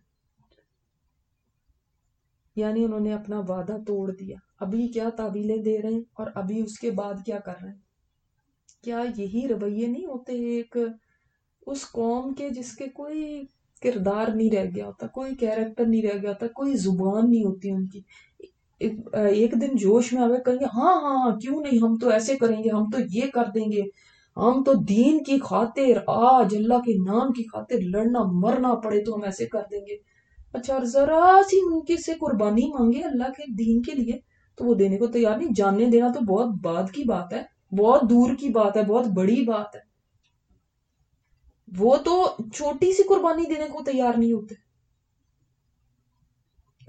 یعنی انہوں نے اپنا وعدہ توڑ دیا۔ ابھی کیا تعویلیں دے رہے ہیں اور ابھی اس کے بعد کیا کر رہے ہیں؟ کیا یہی رویے نہیں ہوتے ایک اس قوم کے جس کے کوئی کردار نہیں رہ گیا ہوتا، کوئی کیریکٹر نہیں رہ گیا ہوتا، کوئی زبان نہیں ہوتی ان کی، ایک دن جوش میں آگے کہیں گے ہاں ہاں کیوں نہیں، ہم تو ایسے کریں گے، ہم تو یہ کر دیں گے، ہم تو دین کی خاطر، آج اللہ کے نام کی خاطر لڑنا مرنا پڑے تو ہم ایسے کر دیں گے۔ اچھا، اور ذرا سی ان کی سے قربانی مانگے اللہ کے دین کے لیے تو وہ دینے کو تیار نہیں، جاننے دینا تو بہت بعد کی بات ہے، بہت دور کی بات ہے، بہت بڑی بات ہے، وہ تو چھوٹی سی قربانی دینے کو تیار نہیں ہوتے۔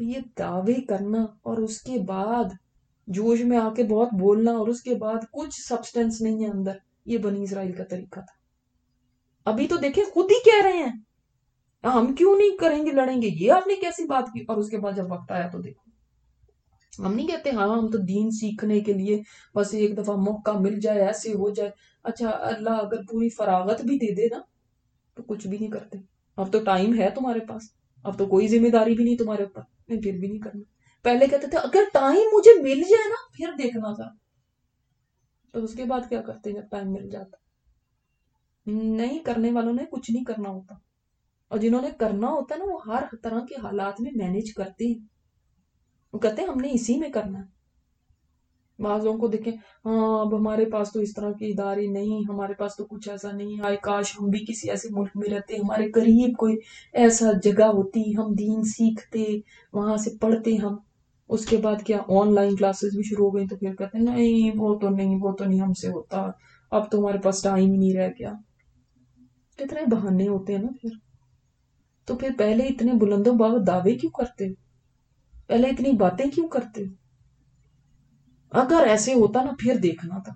یہ دعوے کرنا اور اس کے بعد جوش میں آ کے بہت بولنا اور اس کے بعد کچھ سبسٹنس نہیں ہے اندر، یہ بنی اسرائیل کا طریقہ تھا. ابھی تو دیکھیں خود ہی کہہ رہے ہیں ہم کیوں نہیں کریں گے، لڑیں گے، یہ آپ نے کیسی بات کی. اور اس کے بعد جب وقت آیا تو دیکھو، ہم نہیں کہتے ہاں ہم تو دین سیکھنے کے لیے بس ایک دفعہ موقع مل جائے ایسے ہو جائے. اچھا اللہ اگر پوری فراغت بھی دے دے نا تو کچھ بھی نہیں کرتے. اب تو ٹائم ہے تمہارے پاس، اب تو کوئی ذمہ داری بھی نہیں تمہارے اوپر، نہیں پھر بھی نہیں کرنا. پہلے کہتے تھے اگر ٹائم مجھے مل جائے نا پھر دیکھنا تھا، تو اس کے بعد کیا کرتے جب ٹائم مل جاتا؟ نہیں، کرنے والوں نے کچھ نہیں کرنا ہوتا، اور جنہوں نے کرنا ہوتا ہے نا وہ ہر طرح کے حالات میں مینج کرتے ہیں. وہ کہتے ہیں ہم نے اسی میں کرنا ہے. بعض لوگوں کو دیکھیں ہاں اب ہمارے پاس تو اس طرح کی ادارے نہیں، ہمارے پاس تو کچھ ایسا نہیں، ہائے کاش ہم بھی کسی ایسے ملک میں رہتے، ہمارے قریب کوئی ایسا جگہ ہوتی، ہم دین سیکھتے، وہاں سے پڑھتے ہم. اس کے بعد کیا آن لائن کلاسز بھی شروع ہو گئی تو پھر کہتے ہیں نہیں وہ تو نہیں ہم سے ہوتا، اب تو ہمارے پاس ٹائم ہی نہیں رہ گیا. کتنے بہانے ہوتے ہیں نا پھر. تو پھر پہلے اتنے بلندوں باغ دعوے کیوں کرتے ہو؟ پہلے اتنی باتیں کیوں کرتے ہو؟ اگر ایسے ہوتا نا پھر دیکھنا تھا.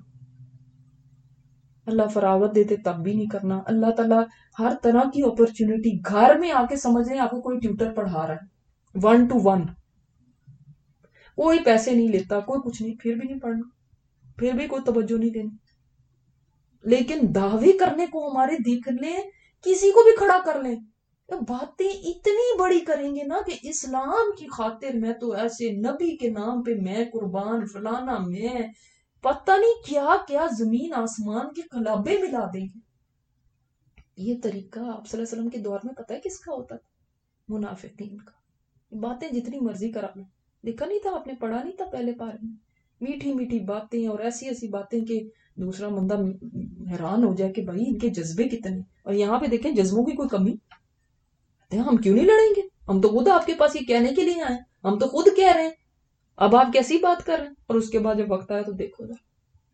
اللہ فراغت دیتے تب بھی نہیں کرنا. اللہ تعالیٰ ہر طرح کی اپرچونٹی گھر میں آ کے سمجھ رہے ہیں آپ کو کوئی ٹیوٹر پڑھا رہا ہے 1-to-1، کوئی پیسے نہیں لیتا، کوئی کچھ نہیں، پھر بھی نہیں پڑھنا، پھر بھی کوئی توجہ نہیں دینی. لیکن دعوے کرنے کو ہمارے دیکھ لیں، کسی کو بھی کھڑا کر لیں، باتیں اتنی بڑی کریں گے نا کہ اسلام کی خاطر میں تو ایسے نبی کے نام پہ میں قربان فلانا، میں پتہ نہیں کیا کیا زمین آسمان کے کلابے ملا دیں گے. یہ طریقہ آپ صلی اللہ علیہ وسلم کے دور میں پتہ ہے کس کا ہوتا تھا؟ منافقین کا. باتیں جتنی مرضی کرا لیں، دیکھا نہیں تھا آپ نے، پڑھا نہیں تھا پہلے پارے میں، میٹھی میٹھی باتیں اور ایسی ایسی باتیں کہ دوسرا بندہ حیران ہو جائے کہ بھائی ان کے جذبے کتنے. اور یہاں پہ دیکھیں جذبوں کی کوئی کمی، کہتے ہیں ہم کیوں نہیں لڑیں گے، ہم تو خود آپ کے پاس یہ کہنے کے لیے آئے، ہم تو خود کہہ رہے ہیں، اب آپ کیسی بات کر رہے ہیں. اور اس کے بعد جب وقت آیا تو دیکھو ذرا.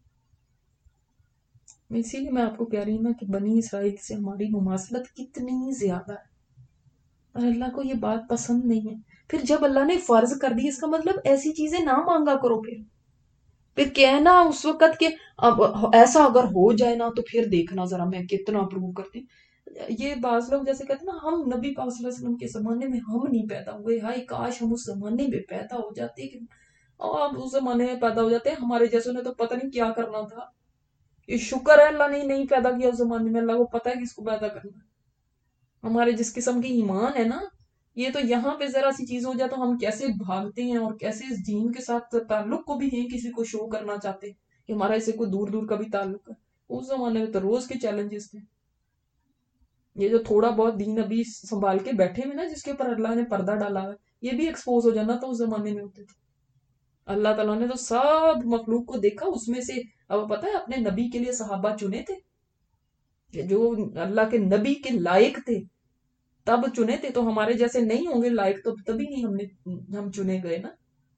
اسی لیے میں آپ کو کہہ رہی ہوں نا کہ بنی اسرائیل سے ہماری مماثلت کتنی زیادہ ہے، اور اللہ کو یہ بات پسند نہیں ہے. پھر جب اللہ نے فرض کر دی اس کا مطلب ایسی چیزیں نہ مانگا کرو. پھر کہنا اس وقت کہ اب ایسا اگر ہو جائے نا تو پھر دیکھنا ذرا میں کتنا پروو کرتی ہوں. یہ بعض لوگ جیسے کہتے ہیں نا ہم نبی پاک صلی اللہ علیہ وسلم کے زمانے میں ہم نہیں پیدا ہوئے، ہائے کاش ہم اس زمانے میں پیدا ہو جاتے، کہ آپ اس زمانے میں پیدا ہو جاتے، ہمارے جیسوں نے تو پتہ نہیں کیا کرنا تھا. یہ شکر ہے اللہ نے نہیں پیدا کیا اس زمانے میں، اللہ کو پتہ ہے کس کو پیدا کرنا ہے. ہمارے جس قسم کی ایمان ہے نا، یہ تو یہاں پہ ذرا سی چیز ہو جائے تو ہم کیسے بھاگتے ہیں اور کیسے اس دین کے ساتھ تعلق کو بھی نہیں کسی کو شو کرنا چاہتے کہ ہمارا اسے کوئی دور دور کا بھی تعلق ہے. اس زمانے میں تو روز کے چیلنجز تھے. یہ جو تھوڑا بہت دین ابھی سنبھال کے بیٹھے ہوئے نا جس کے اوپر اللہ نے پردہ ڈالا ہے، یہ بھی ایکسپوز ہو جانا تو اس زمانے میں ہوتے تھے. اللہ تعالیٰ نے تو سب مخلوق کو دیکھا، اس میں سے اب پتہ ہے اپنے نبی کے لیے صحابہ چنے تھے کہ جو اللہ کے نبی کے لائق تھے تب چنے تھے. تو ہمارے جیسے نہیں ہوں گے لائق تو تبھی نہیں ہم چنے گئے نا.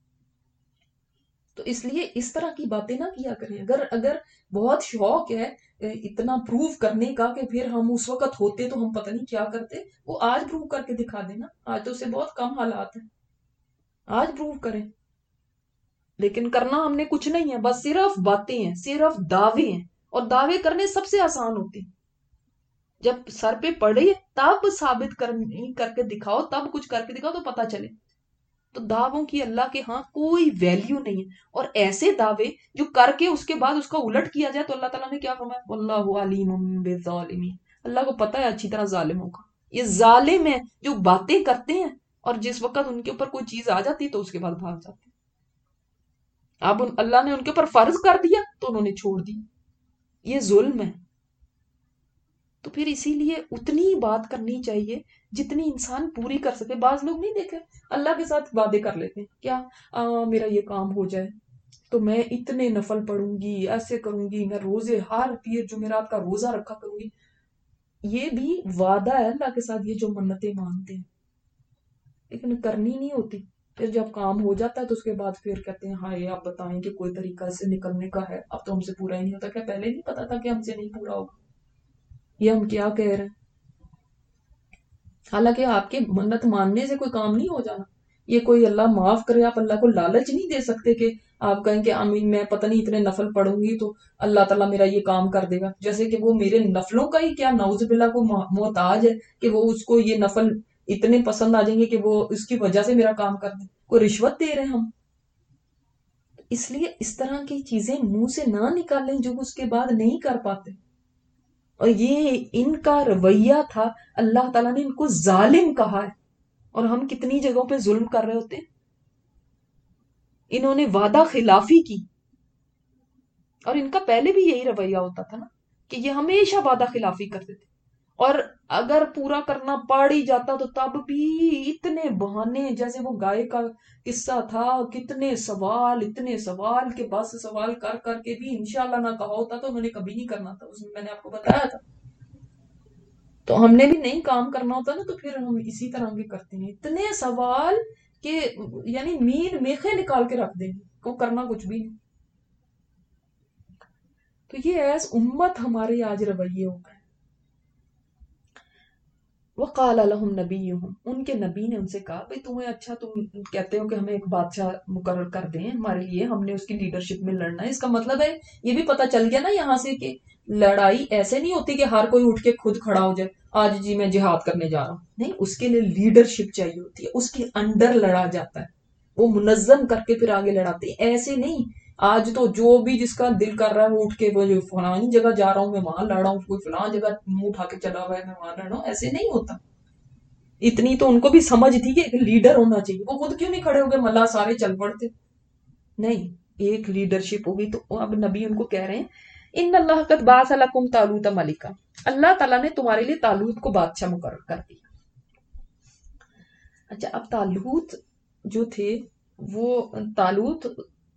تو اس لیے اس طرح کی باتیں نہ کیا کریں. اگر بہت شوق ہے اتنا پروف کرنے کا کہ پھر ہم اس وقت ہوتے تو ہم پتہ نہیں کیا کرتے، وہ آج پروف کر کے دکھا دینا. آج تو اس سے بہت کم حالات ہیں، آج پروف کریں. لیکن کرنا ہم نے کچھ نہیں ہے، بس صرف باتیں ہیں، صرف دعوے ہیں. اور دعوے کرنے سب سے آسان ہوتے ہیں، جب سر پہ پڑے تب ثابت کر کے دکھاؤ، تب کچھ کر کے دکھاؤ تو پتا چلے. تو دعووں کی اللہ کے ہاں کوئی ویلیو نہیں ہے. اور ایسے دعوے جو کر کے اس کے بعد اس کا الٹ کیا جائے تو اللہ تعالیٰ نے کیا فرمایا، واللہ علیم بالظالمین، اللہ کو پتا ہے اچھی طرح ظالموں کا. یہ ظالم ہے جو باتیں کرتے ہیں اور جس وقت ان کے اوپر کوئی چیز آ جاتی تو اس کے بعد بھاگ جاتے ہیں. اب اللہ نے ان کے اوپر فرض کر دیا تو انہوں نے چھوڑ دی. یہ ظلم ہے. تو پھر اسی لیے اتنی بات کرنی چاہیے جتنی انسان پوری کر سکے. بعض لوگ نہیں دیکھے اللہ کے ساتھ وعدے کر لیتے ہیں، کیا میرا یہ کام ہو جائے تو میں اتنے نفل پڑھوں گی، ایسے کروں گی، میں روزے ہر پیر جمعرات کا روزہ رکھا کروں گی. یہ بھی وعدہ ہے اللہ کے ساتھ، یہ جو منتیں مانتے ہیں، لیکن کرنی نہیں ہوتی. پھر جب کام ہو جاتا ہے تو اس کے بعد پھر کہتے ہیں ہائے آپ بتائیں کہ کوئی طریقہ سے نکلنے کا ہے، اب تو ہم سے پورا ہی نہیں ہوتا. کیا پہلے نہیں پتا تھا کہ ہم سے نہیں پورا ہوگا؟ یہ ہم کیا کہہ رہے ہیں. حالانکہ آپ کے منت ماننے سے کوئی کام نہیں ہو جانا، یہ کوئی اللہ معاف کرے، آپ اللہ کو لالچ نہیں دے سکتے کہ آپ کہیں کہ آمین میں پتہ نہیں اتنے نفل پڑھوں گی تو اللہ تعالیٰ میرا یہ کام کر دے گا، جیسے کہ وہ میرے نفلوں کا ہی کیا نعوذ باللہ کو محتاج ہے کہ وہ اس کو یہ نفل اتنے پسند آ جائیں گے کہ وہ اس کی وجہ سے میرا کام کر دے، کوئی رشوت دے رہے ہیں ہم؟ اس لیے اس طرح کی چیزیں منہ سے نہ نکالیں جو اس کے بعد نہیں کر پاتے. اور یہ ان کا رویہ تھا. اللہ تعالیٰ نے ان کو ظالم کہا ہے، اور ہم کتنی جگہوں پہ ظلم کر رہے ہوتے ہیں. انہوں نے وعدہ خلافی کی، اور ان کا پہلے بھی یہی رویہ ہوتا تھا نا کہ یہ ہمیشہ وعدہ خلافی کرتے تھے، اور اگر پورا کرنا پڑ ہی جاتا تو تب بھی اتنے بہانے، جیسے وہ گائے کا قصہ تھا، کتنے سوال، اتنے سوال کہ بس سوال کر کر کے بھی انشاءاللہ نہ کہا ہوتا تو انہوں نے کبھی نہیں کرنا تھا. اس میں نے آپ کو بتایا تھا. تو ہم نے بھی نہیں کام کرنا ہوتا نا تو پھر ہم اسی طرح کے کرتے ہیں، اتنے سوال کہ یعنی مین میخے نکال کے رکھ دیں گے، کو کرنا کچھ بھی نہیں. تو یہ ایس امت ہمارے آج رویے ہو گئے. وقال لهم نبیہم، ان کے نبی نے ان سے کہا بھئی تمہیں اچھا تم کہتے ہو کہ ہمیں ایک بادشاہ مقرر کر دیں ہمارے لیے، ہم نے اس کی لیڈرشپ میں لڑنا ہے. اس کا مطلب ہے یہ بھی پتہ چل گیا نا یہاں سے کہ لڑائی ایسے نہیں ہوتی کہ ہر کوئی اٹھ کے خود کھڑا ہو جائے آج جی میں جہاد کرنے جا رہا ہوں. نہیں، اس کے لیے لیڈرشپ چاہیے ہوتی ہے، اس کے انڈر لڑا جاتا ہے، وہ منظم کر کے پھر آگے لڑاتے ہیں. ایسے نہیں آج تو جو بھی جس کا دل کر رہا ہے وہ اٹھ کے وہ فلانی جگہ جا رہا ہوں میں وہاں لڑ رہا ہوں، کوئی فلاں جگہ منہ اٹھا کے چلا ہوا ہے میں وہاں لڑ رہا ہوں. ایسے نہیں ہوتا. اتنی تو ان کو بھی سمجھ تھی کہ ایک لیڈر ہونا چاہیے. وہ خود کیوں نہیں کھڑے ہو گئے ملا سارے چل پڑتے؟ نہیں، ایک لیڈرشپ ہوگی. تو اب نبی ان کو کہہ رہے ہیں ان اللہ قد بعث لکم طالوت ملکا، اللہ تعالیٰ نے تمہارے لیے طالوت کو بادشاہ مقرر کر دیا. اچھا، اب طالوت جو تھے وہ طالوت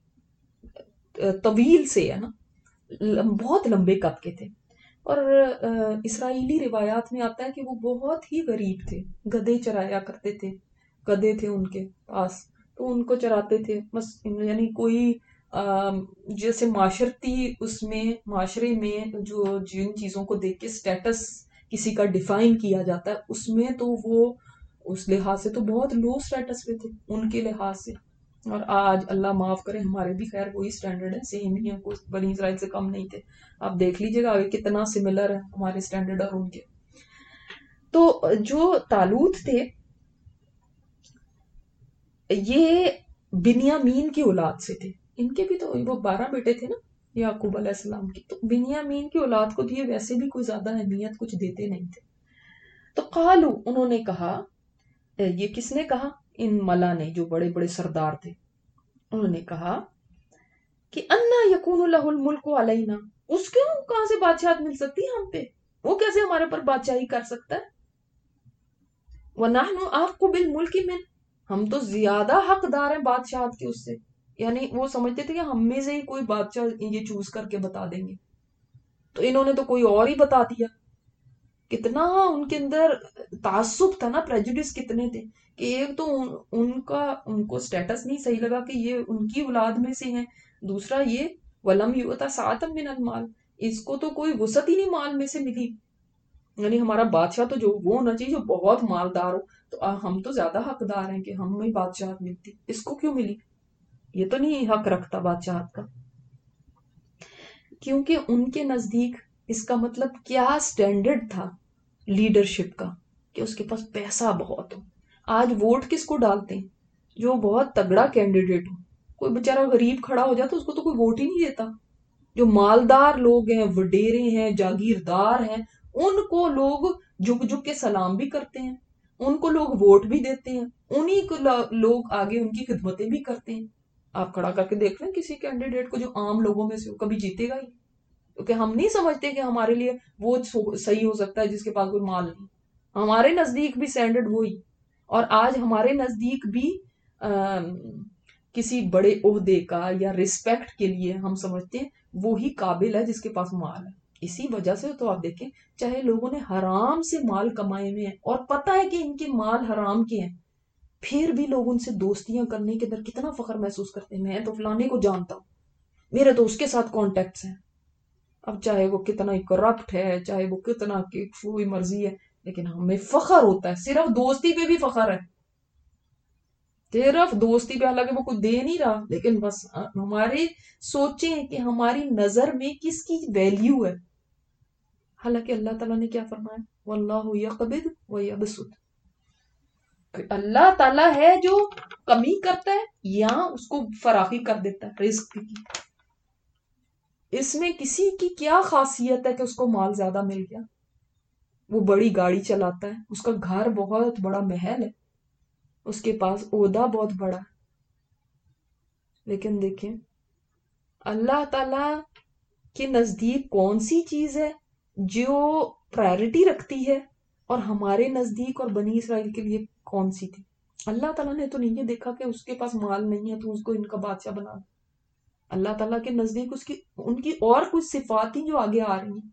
طویل سے ہے نا، بہت لمبے قد کے تھے. اور اسرائیلی روایات میں آتا ہے کہ وہ بہت ہی غریب تھے، گدھے چرایا کرتے تھے، گدھے تھے ان کے پاس تو ان کو چراتے تھے. بس یعنی کوئی جیسے معاشرتی اس میں معاشرے میں جو جن چیزوں کو دیکھ کے سٹیٹس کسی کا ڈیفائن کیا جاتا ہے اس میں تو وہ اس لحاظ سے تو بہت لو سٹیٹس پہ تھے ان کے لحاظ سے. اور آج اللہ معاف کرے ہمارے بھی خیر وہی سٹینڈرڈ ہے، سیم ہی ہے، کوئی بنی اسرائیل سے کم نہیں تھے. آپ دیکھ لیجئے گا آگے کتنا سملر ہے ہمارے سٹینڈرڈ اور ان کے. تو جو طالوت تھے یہ بنیامین کی اولاد سے تھے. ان کے بھی تو وہ 12 بیٹے تھے نا یعقوب علیہ السلام کی، تو بنیامین کی اولاد کو دیے ویسے بھی کوئی زیادہ اہمیت کچھ دیتے نہیں تھے. تو قالو انہوں نے کہا، یہ کس نے کہا؟ ان ملا نے جو بڑے بڑے سردار تھے انہوں نے کہا کہ انا یکون لہ الملک علینا، اس کو کہاں سے بادشاہت مل سکتی ہے ہم پہ، وہ کیسے ہمارے پر بادشاہی کر سکتا ہے. وَنَحْنُ أَحَقُّ بِالْمُلْكِ مِنْ، ہم تو زیادہ حقدار ہیں بادشاہت کے اس سے. یعنی وہ سمجھتے تھے کہ ہم میں سے ہی کوئی بادشاہ یہ چوز کر کے بتا دیں گے، تو انہوں نے تو کوئی اور ہی بتا دیا. کتنا ان کے اندر تعصب تھا نا، پریجوڈس کتنے تھے کہ ایک تو ان کو سٹیٹس نہیں صحیح لگا کہ یہ ان کی اولاد میں سے ہیں، دوسرا یہ ولم یؤتا ساعۃ من المال، اس کو تو کوئی وسعت ہی نہیں مال میں سے ملی. یعنی ہمارا بادشاہ تو جو وہ ہونا چاہیے جو بہت مالدار ہو، تو ہم تو زیادہ حقدار ہیں کہ ہمیں بادشاہت ملتی، اس کو کیوں ملی؟ یہ تو نہیں حق رکھتا بادشاہت کا. کیونکہ ان کے نزدیک اس کا مطلب کیا سٹینڈرڈ تھا لیڈرشپ کا کہ اس کے پاس پیسہ بہت ہو. آج ووٹ کس کو ڈالتے ہیں؟ جو بہت تگڑا کینڈیڈیٹ ہو. کوئی بےچارا غریب کھڑا ہو جاتا اس کو تو کوئی ووٹ ہی نہیں دیتا. جو مالدار لوگ ہیں، وڈیرے ہیں، جاگیردار ہیں، ان کو لوگ جھک جھک کے سلام بھی کرتے ہیں، ان کو لوگ ووٹ بھی دیتے ہیں، انہی کو لوگ آگے ان کی خدمتیں بھی کرتے ہیں. آپ کھڑا کر کے دیکھ لیں کسی کینڈیڈیٹ کو جو عام لوگوں میں سے کبھی جیتے گا ہی، کیونکہ ہم نہیں سمجھتے کہ ہمارے لیے وہ صحیح ہو سکتا ہے جس کے پاس کوئی مال نہیں. ہمارے نزدیک بھی سٹینڈرڈ وہی. اور آج ہمارے نزدیک بھی کسی بڑے عہدے کا یا ریسپیکٹ کے لیے ہم سمجھتے ہیں وہی قابل ہے جس کے پاس مال ہے. اسی وجہ سے تو آپ دیکھیں چاہے لوگوں نے حرام سے مال کمائے ہوئے ہیں اور پتہ ہے کہ ان کے مال حرام کے ہیں، پھر بھی لوگ ان سے دوستیاں کرنے کے اندر کتنا فخر محسوس کرتے ہیں. میں تو فلانے کو جانتا ہوں، میرے تو اس کے ساتھ کانٹیکٹس ہیں. اب چاہے وہ کتنا ہی کرپٹ ہے، چاہے وہ کتنا کوئی مرضی ہے، لیکن ہمیں فخر ہوتا ہے. صرف دوستی پہ بھی فخر ہے. صرف دوستی پہ، حالانکہ وہ کچھ دے نہیں رہا، لیکن بس ہمارے سوچیں کہ ہماری نظر میں کس کی ویلیو ہے. حالانکہ اللہ تعالیٰ نے کیا فرمایا، واللہ یقبض ویبسط، اللہ تعالیٰ ہے جو کمی کرتا ہے یا اس کو فراخی کر دیتا ہے رزق کی. اس میں کسی کی کیا خاصیت ہے کہ اس کو مال زیادہ مل گیا، وہ بڑی گاڑی چلاتا ہے، اس کا گھر بہت بڑا محل ہے، اس کے پاس عہدہ بہت بڑا ہے، لیکن دیکھیں اللہ تعالیٰ کے نزدیک کون سی چیز ہے جو پرائرٹی رکھتی ہے، اور ہمارے نزدیک اور بنی اسرائیل کے لیے کون سی تھی. اللہ تعالیٰ نے تو نہیں یہ دیکھا کہ اس کے پاس مال نہیں ہے تو اس کو ان کا بادشاہ بنا دو. اللہ تعالیٰ کے نزدیک ان کی اور کچھ صفات تھی جو آگے آ رہی ہیں،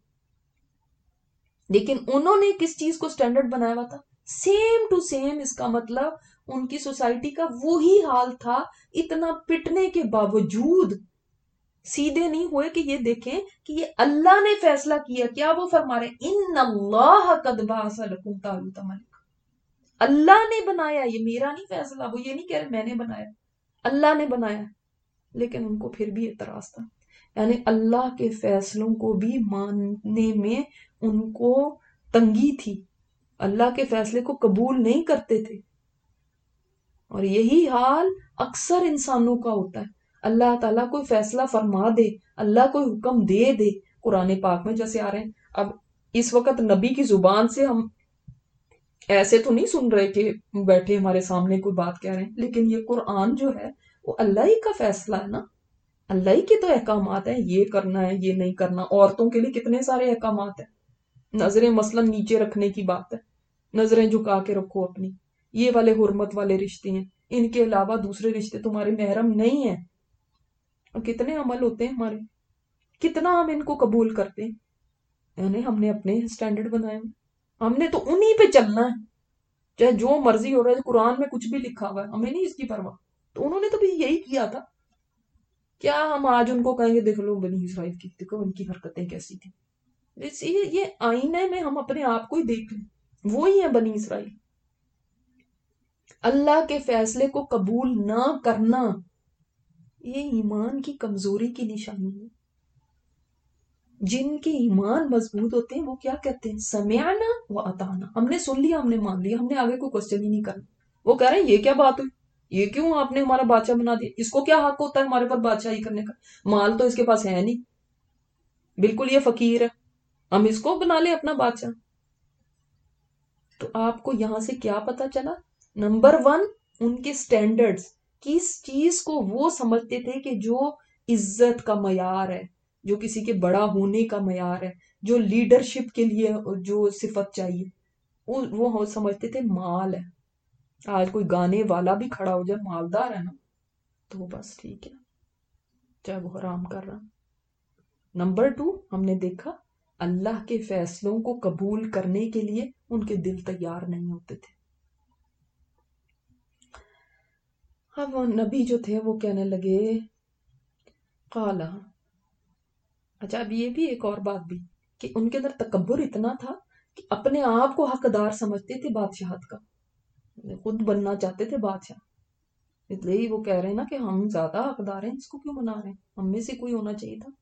لیکن انہوں نے کس چیز کو سٹینڈرڈ بنایا ہوا تھا، سیم ٹو سیم. اس کا مطلب ان کی سوسائٹی کا وہی حال تھا، اتنا پٹنے کے باوجود سیدھے نہیں ہوئے کہ یہ دیکھیں کہ یہ اللہ نے فیصلہ کیا. کیا وہ فرما رہے ان اللہ قد بعث لکم طالوت ملکا، اللہ نے بنایا، یہ میرا نہیں فیصلہ. وہ یہ نہیں کہہ رہے میں نے بنایا، اللہ نے بنایا. لیکن ان کو پھر بھی اعتراض تھا، یعنی اللہ کے فیصلوں کو بھی ماننے میں ان کو تنگی تھی، اللہ کے فیصلے کو قبول نہیں کرتے تھے. اور یہی حال اکثر انسانوں کا ہوتا ہے. اللہ تعالیٰ کوئی فیصلہ فرما دے، اللہ کوئی حکم دے دے، قرآن پاک میں جیسے آ رہے ہیں. اب اس وقت نبی کی زبان سے ہم ایسے تو نہیں سن رہے کہ بیٹھے ہمارے سامنے کوئی بات کہہ رہے ہیں، لیکن یہ قرآن جو ہے وہ اللہ ہی کا فیصلہ ہے نا، اللہ ہی کے تو احکامات ہیں، یہ کرنا ہے یہ نہیں کرنا. عورتوں کے لیے کتنے سارے احکامات ہیں، نظریں مثلا نیچے رکھنے کی بات ہے، نظریں جھکا کے رکھو اپنی، یہ والے حرمت والے رشتے ہیں، ان کے علاوہ دوسرے رشتے تمہارے محرم نہیں ہیں. اور کتنے عمل ہوتے ہیں ہمارے، کتنا ہم ان کو قبول کرتے ہیں، یعنی ہم نے اپنے سٹینڈرڈ بنائے ہیں، ہم نے تو انہی پہ چلنا ہے، چاہے جو مرضی ہو رہا ہے. قرآن میں کچھ بھی لکھا ہوا ہے، ہمیں نہیں اس کی پرواہ. تو انہوں نے تو بھی یہی کیا تھا. کیا ہم آج ان کو کہیں گے دیکھ لو بنی اسرائیل کی، دیکھو ان کی حرکتیں کیسی تھیں. یہ آئینے میں ہم اپنے آپ کو ہی دیکھ لیں، وہی ہے بنی اسرائیل. اللہ کے فیصلے کو قبول نہ کرنا یہ ایمان کی کمزوری کی نشانی ہے. جن کے ایمان مضبوط ہوتے ہیں وہ کیا کہتے ہیں، سمعنا و اطعنا، ہم نے سن لیا، ہم نے مان لیا، ہم نے آگے کوئی کوسچن ہی نہیں کرنا. وہ کہہ رہے ہیں یہ کیا بات ہوئی، یہ کیوں آپ نے ہمارا بادشاہ بنا دیا، اس کو کیا حق ہوتا ہے ہمارے پر بادشاہی کرنے کا، مال تو اس کے پاس ہے نہیں، بالکل یہ فقیر ہے، ہم اس کو بنا لیں اپنا بادشاہ. تو آپ کو یہاں سے کیا پتا چلا، نمبر 1 ان کے سٹینڈرڈز، کس چیز کو وہ سمجھتے تھے کہ جو عزت کا معیار ہے، جو کسی کے بڑا ہونے کا معیار ہے، جو لیڈرشپ کے لیے جو صفت چاہیے، وہ سمجھتے تھے مال ہے. آج کوئی گانے والا بھی کھڑا ہو جائے مالدار ہے نا تو بس ٹھیک ہے، چاہے وہ حرام کر رہا. نمبر 2 ہم نے دیکھا اللہ کے فیصلوں کو قبول کرنے کے لیے ان کے دل تیار نہیں ہوتے تھے. اب وہ نبی جو تھے وہ کہنے لگے قالا، اچھا اب یہ بھی ایک اور بات بھی کہ ان کے اندر تکبر اتنا تھا کہ اپنے آپ کو حقدار سمجھتے تھے بادشاہت کا، خود بننا چاہتے تھے بادشاہ، اس لیے وہ کہہ رہے ہیں نا کہ ہم زیادہ حقدار ہیں، اس کو کیوں منا رہے ہیں، ہم میں سے کوئی ہونا چاہیے تھا.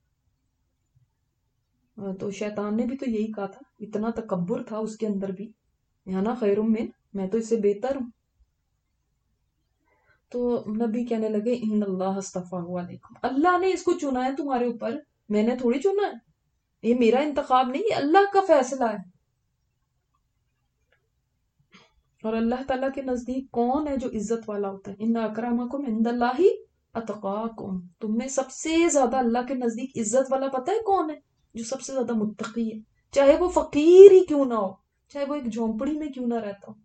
تو شیطان نے بھی تو یہی کہا تھا، اتنا تکبر تھا اس کے اندر بھی، یانا خیر من، میں تو اس سے بہتر ہوں. تو نبی کہنے لگے ان اللہ اصطفاہ علیکم، اللہ نے اس کو چنا ہے تمہارے اوپر، میں نے تھوڑی چنا ہے، یہ میرا انتخاب نہیں، یہ اللہ کا فیصلہ ہے. اور اللہ تعالیٰ کے نزدیک کون ہے جو عزت والا ہوتا ہے، ان اکرمکم عند اللہ اتقاکم، تم میں سب سے زیادہ اللہ کے نزدیک عزت والا پتہ ہے کون ہے، جو سب سے زیادہ متقی ہے، چاہے وہ فقیر ہی کیوں نہ ہو، چاہے وہ ایک جھونپڑی میں کیوں نہ رہتا ہو.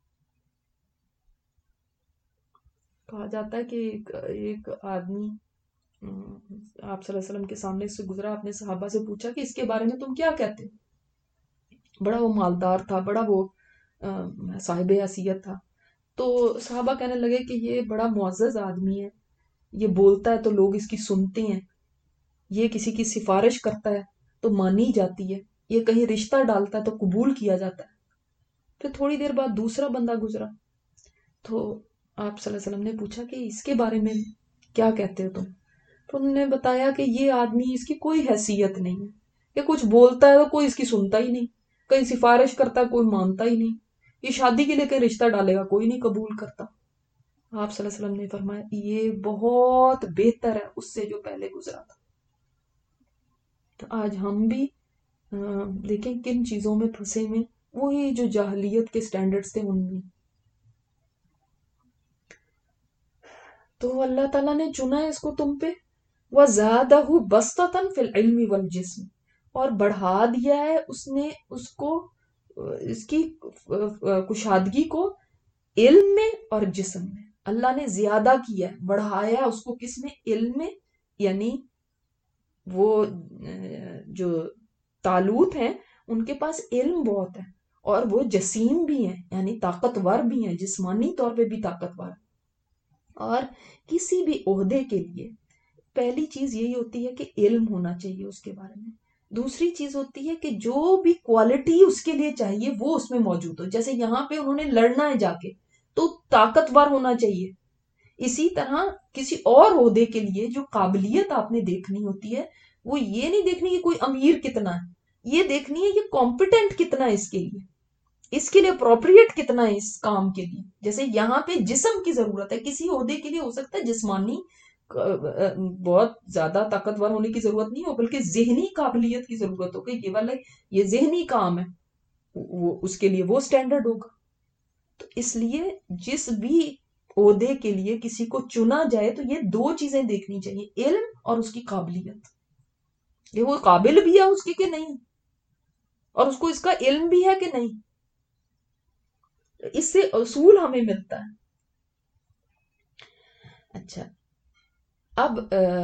کہا جاتا ہے کہ ایک آدمی آپ صلی اللہ علیہ وسلم کے سامنے سے گزرا، اپنے صحابہ سے پوچھا کہ اس کے بارے میں تم کیا کہتے ہیں، بڑا وہ مالدار تھا، بڑا وہ صاحب حیثیت تھا. تو صحابہ کہنے لگے کہ یہ بڑا معزز آدمی ہے، یہ بولتا ہے تو لوگ اس کی سنتے ہیں، یہ کسی کی سفارش کرتا ہے تو مانی جاتی ہے، یہ کہیں رشتہ ڈالتا ہے تو قبول کیا جاتا ہے. پھر تھوڑی دیر بعد دوسرا بندہ گزرا، تو آپ صلی اللہ علیہ وسلم نے پوچھا کہ اس کے بارے میں کیا کہتے ہو تم؟ تو انہوں نے بتایا کہ یہ آدمی، اس کی کوئی حیثیت نہیں ہے، کہ کچھ بولتا ہے تو کوئی اس کی سنتا ہی نہیں، کہیں سفارش کرتا ہے کوئی مانتا ہی نہیں، یہ شادی کے لیے کہیں رشتہ ڈالے گا کوئی نہیں قبول کرتا۔ آپ صلی اللہ علیہ وسلم نے فرمایا یہ بہت بہتر ہے اس سے جو پہلے گزرا تھا۔ تو آج ہم بھی دیکھیں کن چیزوں میں پھنسے ہوئے، وہی جو جاہلیت کے سٹینڈرڈز تھے ان میں۔ تو اللہ تعالیٰ نے چنا ہے اس کو تم پہ، وَزَادَهُ بَسْطَةً فِي الْعِلْمِ وَالْجِسْمِ، اور بڑھا دیا ہے اس نے اس کو، اس کی کشادگی کو علم میں اور جسم میں۔ اللہ نے زیادہ کیا ہے، بڑھایا اس کو کس میں؟ علم میں، یعنی وہ جو طالوت ہیں ان کے پاس علم بہت ہے، اور وہ جسیم بھی ہیں یعنی طاقتور بھی ہیں، جسمانی طور پہ بھی طاقتور۔ اور کسی بھی عہدے کے لیے پہلی چیز یہی ہوتی ہے کہ علم ہونا چاہیے اس کے بارے میں، دوسری چیز ہوتی ہے کہ جو بھی کوالٹی اس کے لیے چاہیے وہ اس میں موجود ہو۔ جیسے یہاں پہ انہوں نے لڑنا ہے جا کے تو طاقتور ہونا چاہیے، اسی طرح کسی اور عہدے کے لیے جو قابلیت آپ نے دیکھنی ہوتی ہے وہ یہ نہیں دیکھنی کہ کوئی امیر کتنا ہے، یہ دیکھنی ہے یہ کمپیٹنٹ کتنا ہے اس کے لیے اپروپریٹ کتنا ہے اس کام کے لیے۔ جیسے یہاں پہ جسم کی ضرورت ہے، کسی عہدے کے لیے ہو سکتا ہے جسمانی بہت زیادہ طاقتور ہونے کی ضرورت نہیں ہو، بلکہ ذہنی قابلیت کی ضرورت ہو کہ یہ والا یہ ذہنی کام ہے، وہ اس کے لیے وہ سٹینڈرڈ ہوگا۔ تو اس لیے جس بھی عہدے کے لیے کسی کو چنا جائے تو یہ دو چیزیں دیکھنی چاہیے، علم اور اس کی قابلیت، کہ وہ قابل بھی ہے اس کی کہ نہیں، اور اس کو اس کا علم بھی ہے کہ نہیں۔ اس سے اصول ہمیں ملتا ہے۔ اچھا، اب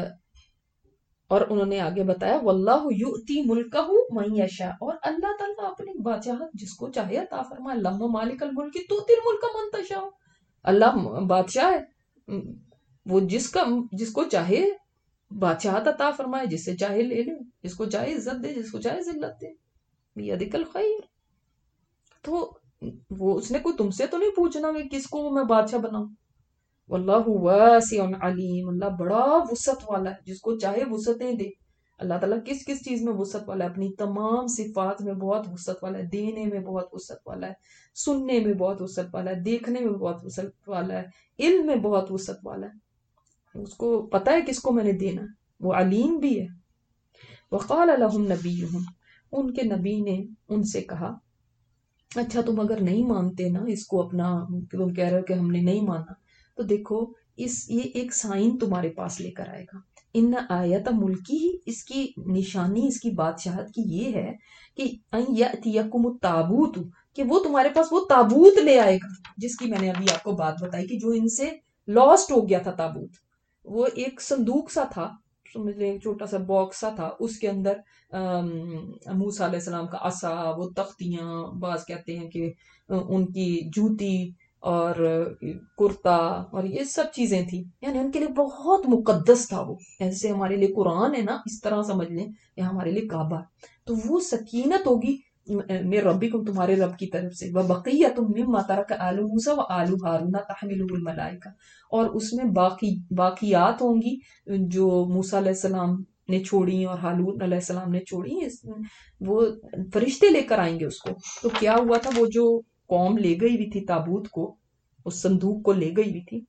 اور انہوں نے آگے بتایا واللہ یؤتی ملکہ من یشاء، اور اللہ تعالیٰ اپنی بادشاہت جس کو چاہے عطا فرمائے، اللہم مالک الملک تؤتی الملک من تشاء، اللہ بادشاہ ہے، وہ جس کو چاہے بادشاہت عطا فرمائے، جس سے چاہے لے لے، جس کو چاہے عزت دے، جس کو چاہے ذلت دے، بیدک الخیر۔ تو وہ اس نے کوئی تم سے تو نہیں پوچھنا کہ کس کو میں بادشاہ بناؤں۔ واللہ واسع علیم، اللہ بڑا وسعت والا ہے، جس کو چاہے وسعتیں دے۔ اللہ تعالیٰ کس کس چیز میں وسعت والا ہے؟ اپنی تمام صفات میں بہت وسعت والا ہے، دینے میں بہت وسعت والا ہے، سننے میں بہت وسعت والا ہے، دیکھنے میں بہت وسعت والا ہے، علم میں بہت وسعت والا ہے، اس کو پتہ ہے کس کو میں نے دینا ہے، وہ علیم بھی ہے۔ وقال لهم نبیہم، ان کے نبی نے ان سے کہا اچھا تم اگر نہیں مانتے نا اس کو اپنا، تم کہہ رہے ہو کہ ہم نے نہیں مانا، تو دیکھو یہ ایک سائن تمہارے پاس لے کر آئے گا۔ ان آیت ملکی ہی، اس کی نشانی اس کی بادشاہت کی یہ ہے کہ ان یاتیکم التابوت، کہ وہ تمہارے پاس وہ تابوت لے آئے گا جس کی میں نے ابھی آپ کو بات بتائی کہ جو ان سے لاسٹ ہو گیا تھا تابوت۔ وہ ایک صندوق سا تھا، سمجھ لیں ایک چھوٹا سا باکس سا تھا، اس کے اندر موسیٰ علیہ السلام کا عصا، وہ تختیاں، بعض کہتے ہیں کہ ان کی جوتی اور کرتا اور یہ سب چیزیں تھیں، یعنی ان کے لیے بہت مقدس تھا وہ، ایسے ہمارے لیے قرآن ہے نا اس طرح سمجھ لیں یہ ہمارے لیے کعبہ ہے۔ تو وہ سکینت ہوگی من ربکم، تمہارے رب کی طرف سے، وبقیۃ مما ترک آل موسیٰ وآل ہارون تحملہ الملائکہ، اور اس میں باقیات ہوں گی جو موسیٰ علیہ السلام نے چھوڑی اور ہارون علیہ السلام نے چھوڑی، وہ فرشتے لے کر آئیں گے اس کو۔ تو کیا ہوا تھا، وہ جو قوم لے گئی ہوئی تھی تابوت کو، اس صندوق کو لے گئی ہوئی تھی،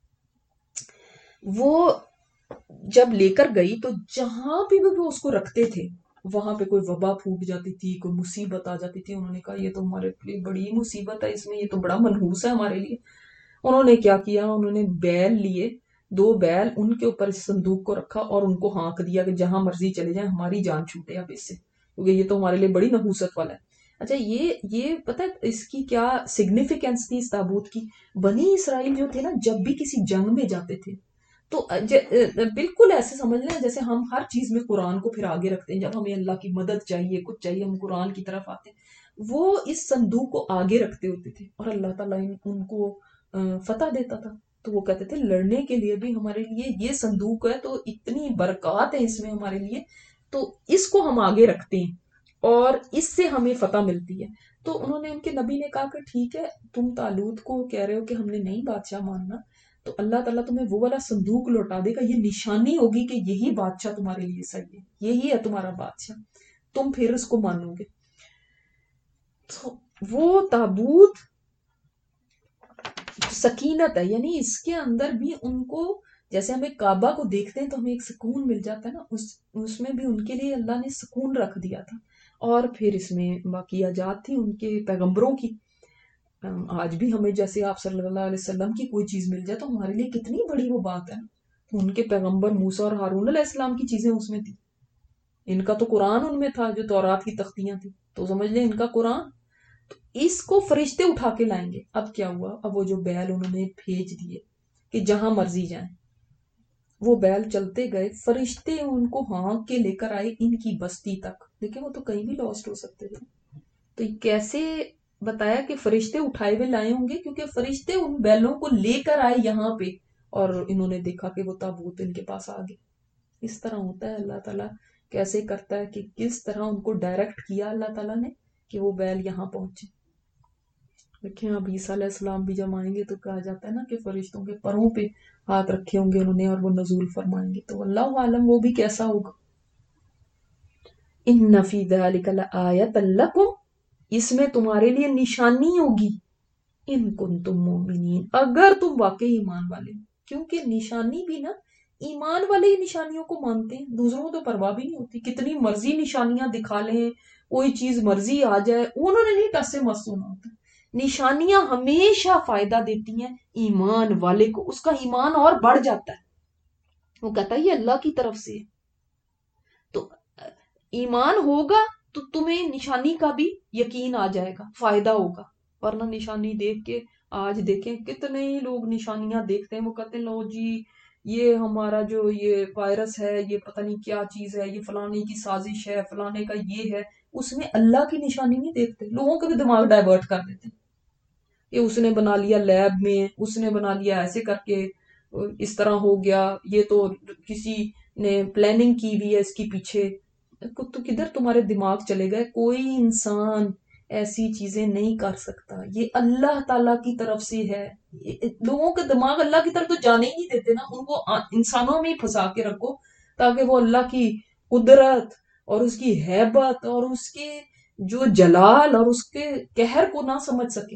وہ جب لے کر گئی تو جہاں بھی وہ اس کو رکھتے تھے وہاں پہ کوئی وبا پھوٹ جاتی تھی، کوئی مصیبت آ جاتی تھی۔ انہوں نے کہا یہ تو ہمارے لیے بڑی مصیبت ہے، اس میں یہ تو بڑا منحوس ہے ہمارے لیے۔ انہوں نے کیا کیا، انہوں نے بیل لیے، 2 بیل ان کے اوپر اس صندوق کو رکھا اور ان کو ہانک دیا کہ جہاں مرضی چلے جائیں، ہماری جان چھوٹے اب اس سے، کیونکہ یہ تو ہمارے لیے بڑی نحوست والا ہے۔ اچھا یہ پتہ ہے اس کی کیا سگنیفیکینس تھی اس تابوت کی؟ بنی اسرائیل جو تھے نا، جب بھی کسی جنگ میں جاتے تھے تو بالکل ایسے سمجھ لیں جیسے ہم ہر چیز میں قرآن کو پھر آگے رکھتے ہیں، جب ہمیں اللہ کی مدد چاہیے، کچھ چاہیے، ہم قرآن کی طرف آتے ہیں، وہ اس صندوق کو آگے رکھتے ہوتے تھے اور اللہ تعالیٰ ان کو فتح دیتا تھا۔ تو وہ کہتے تھے لڑنے کے لیے بھی ہمارے لیے یہ صندوق ہے، تو اتنی برکات ہے اس میں ہمارے لیے، تو اس کو ہم آگے رکھتے ہیں۔ اور اس سے ہمیں فتح ملتی ہے. تو انہوں نے ان کے نبی نے کہا کہ ٹھیک ہے تم طالوت کو کہہ رہے ہو کہ ہم نے نہیں بادشاہ ماننا، تو اللہ تعالیٰ تمہیں وہ والا صندوق لوٹا دے گا، یہ نشانی ہوگی کہ یہی بادشاہ تمہارے لیے صحیح ہے، یہی ہے تمہارا بادشاہ، تم پھر اس کو مانو گے. تو وہ تابوت سکینت ہے، یعنی اس کے اندر بھی ان کو، جیسے ہمیں کعبہ کو دیکھتے ہیں تو ہمیں ایک سکون مل جاتا ہے نا، اس میں بھی ان کے لیے اللہ نے سکون رکھ دیا تھا. اور پھر اس میں واقعات تھی ان کے پیغمبروں کی. آج بھی ہمیں جیسے آپ صلی اللہ علیہ وسلم کی کوئی چیز مل جائے تو ہمارے لیے کتنی بڑی وہ بات ہے. ان کے پیغمبر موسیٰ اور ہارون علیہ السلام کی چیزیں اس میں تھی، ان کا تو قرآن ان میں تھا جو تورات کی تختیاں تھی، تو سمجھ لیں ان کا قرآن. تو اس کو فرشتے اٹھا کے لائیں گے. اب کیا ہوا، اب وہ جو بیل انہوں نے بھیج دیے کہ جہاں مرضی جائیں، وہ بیل چلتے گئے، فرشتے ان کو ہانک کے لے کر آئے ان کی بستی تک. دیکھیں وہ تو کہیں بھی لاسٹ ہو سکتے تھے. تو یہ کیسے بتایا کہ فرشتے اٹھائے ہوئے لائے ہوں گے، کیونکہ فرشتے ان بیلوں کو لے کر آئے یہاں پہ، اور انہوں نے دیکھا کہ وہ تابوت ان کے پاس آ گئے. اس طرح ہوتا ہے، اللہ تعالیٰ کیسے کرتا ہے کہ کس طرح ان کو ڈائریکٹ کیا اللہ تعالیٰ نے کہ وہ بیل یہاں پہنچے. دیکھیں اب عیسیٰ علیہ السلام بھی جب آئیں گے تو کہا جاتا ہے نا کہ فرشتوں کے پروں پہ ہاتھ رکھے ہوں گے انہوں نے اور وہ نزول فرمائیں گے. تو اللہ عالم وہ بھی کیسا ہوگا. ان فی ذلک لآیۃ لکم، اس میں تمہارے لیے نشانی ہوگی، ان کنتم مومنین، اگر تم واقعی ایمان والے ہو. کیونکہ نشانی بھی نا، ایمان والے ہی نشانیوں کو مانتے ہیں، دوسروں کو تو پرواہ بھی نہیں ہوتی، کتنی مرضی نشانیاں دکھا لیں، کوئی چیز مرضی آ جائے، انہوں نے نہیں ٹس سے مس ہونا ہوتا. نشانیاں ہمیشہ فائدہ دیتی ہیں ایمان والے کو، اس کا ایمان اور بڑھ جاتا ہے، وہ کہتا ہے یہ اللہ کی طرف سے. تو ایمان ہوگا تو تمہیں نشانی کا بھی یقین آ جائے گا، فائدہ ہوگا. ورنہ نشانی دیکھ کے، آج دیکھیں کتنے ہی لوگ نشانیاں دیکھتے ہیں، وہ کہتے ہیں لو جی یہ ہمارا جو یہ وائرس ہے، یہ پتہ نہیں کیا چیز ہے، یہ فلانے کی سازش ہے، فلانے کا یہ ہے. اس میں اللہ کی نشانی نہیں دیکھتے، لوگوں کا بھی دماغ ڈائیورٹ کر دیتے. یہ اس نے بنا لیا لیب میں، اس نے بنا لیا ایسے کر کے، اس طرح ہو گیا، یہ تو کسی نے پلاننگ کی ہوئی ہے اس کی پیچھے. تو کدھر تمہارے دماغ چلے گئے. کوئی انسان ایسی چیزیں نہیں کر سکتا، یہ اللہ تعالیٰ کی طرف سے ہے. لوگوں کے دماغ اللہ کی طرف تو جانے ہی نہیں دیتے نا، ان کو انسانوں میں ہی پھنسا کے رکھو تاکہ وہ اللہ کی قدرت اور اس کی ہیبت اور اس کے جو جلال اور اس کے قہر کو نہ سمجھ سکے.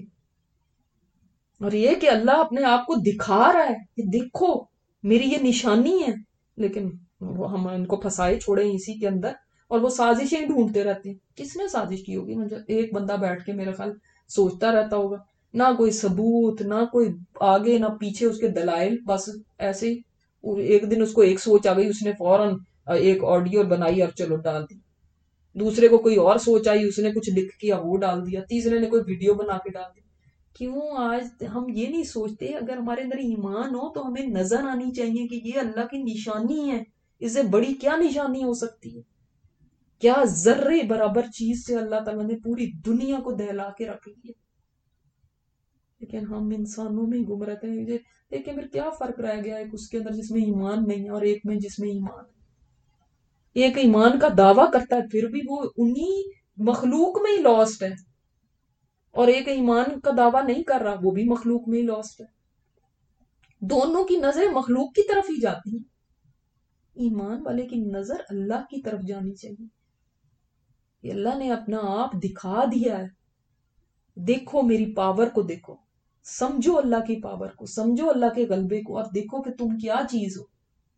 اور یہ کہ اللہ اپنے آپ کو دکھا رہا ہے کہ دیکھو میری یہ نشانی ہے، لیکن وہ ہم ان کو پھنسائے چھوڑے اسی کے اندر، اور وہ سازشیں ڈھونڈتے رہتے ہیں. کس نے سازش کی ہوگی؟ مجھے ایک بندہ بیٹھ کے میرے خیال سوچتا رہتا ہوگا، نہ کوئی ثبوت، نہ کوئی آگے نہ پیچھے اس کے دلائل، بس ایسے ہی ایک دن اس کو ایک سوچ آ گئی، اس نے فوراً ایک آڈیو بنائی اور چلو ڈال دی. دوسرے کو کوئی اور سوچ آئی، اس نے کچھ لکھ کیا وہ ڈال دیا، تیسرے نے کوئی ویڈیو بنا کے ڈال دی. کیوں آج ہم یہ نہیں سوچتے اگر ہمارے اندر ایمان ہو تو ہمیں نظر آنی چاہیے کہ یہ اللہ کی نشانی ہے، اس سے بڑی کیا نشانی ہو سکتی ہے. کیا ذرے برابر چیز سے اللہ تعالیٰ نے پوری دنیا کو دہلا کے رکھ لی ہے. لیکن ہم انسانوں میں ہی گم رہتے ہیں. لیکن پھر کیا فرق رہ گیا ایک اس کے اندر جس میں ایمان نہیں ہے اور ایک میں جس میں ایمان ہے. ایک ایمان کا دعویٰ کرتا ہے پھر بھی وہ انہی مخلوق میں ہی لاسٹ ہے، اور ایک ایمان کا دعویٰ نہیں کر رہا وہ بھی مخلوق میں ہی لاسٹ ہے. دونوں کی نظریں مخلوق کی طرف ہی جاتی ہیں. ایمان والے کی نظر اللہ کی طرف جانی چاہیے. یہ اللہ نے اپنا آپ دکھا دیا ہے، دیکھو میری پاور کو، دیکھو، سمجھو اللہ کی پاور کو، سمجھو اللہ کے غلبے کو، اور دیکھو کہ تم کیا چیز ہو.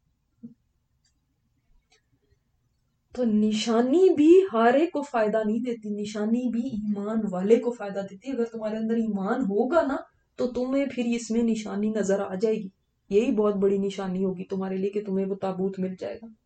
تو نشانی بھی ہر ایک کو فائدہ نہیں دیتی، نشانی بھی ایمان والے کو فائدہ دیتی. اگر تمہارے اندر ایمان ہوگا نا تو تمہیں پھر اس میں نشانی نظر آ جائے گی. یہی بہت بڑی نشانی ہوگی تمہارے لیے کہ تمہیں وہ تابوت مل جائے گا.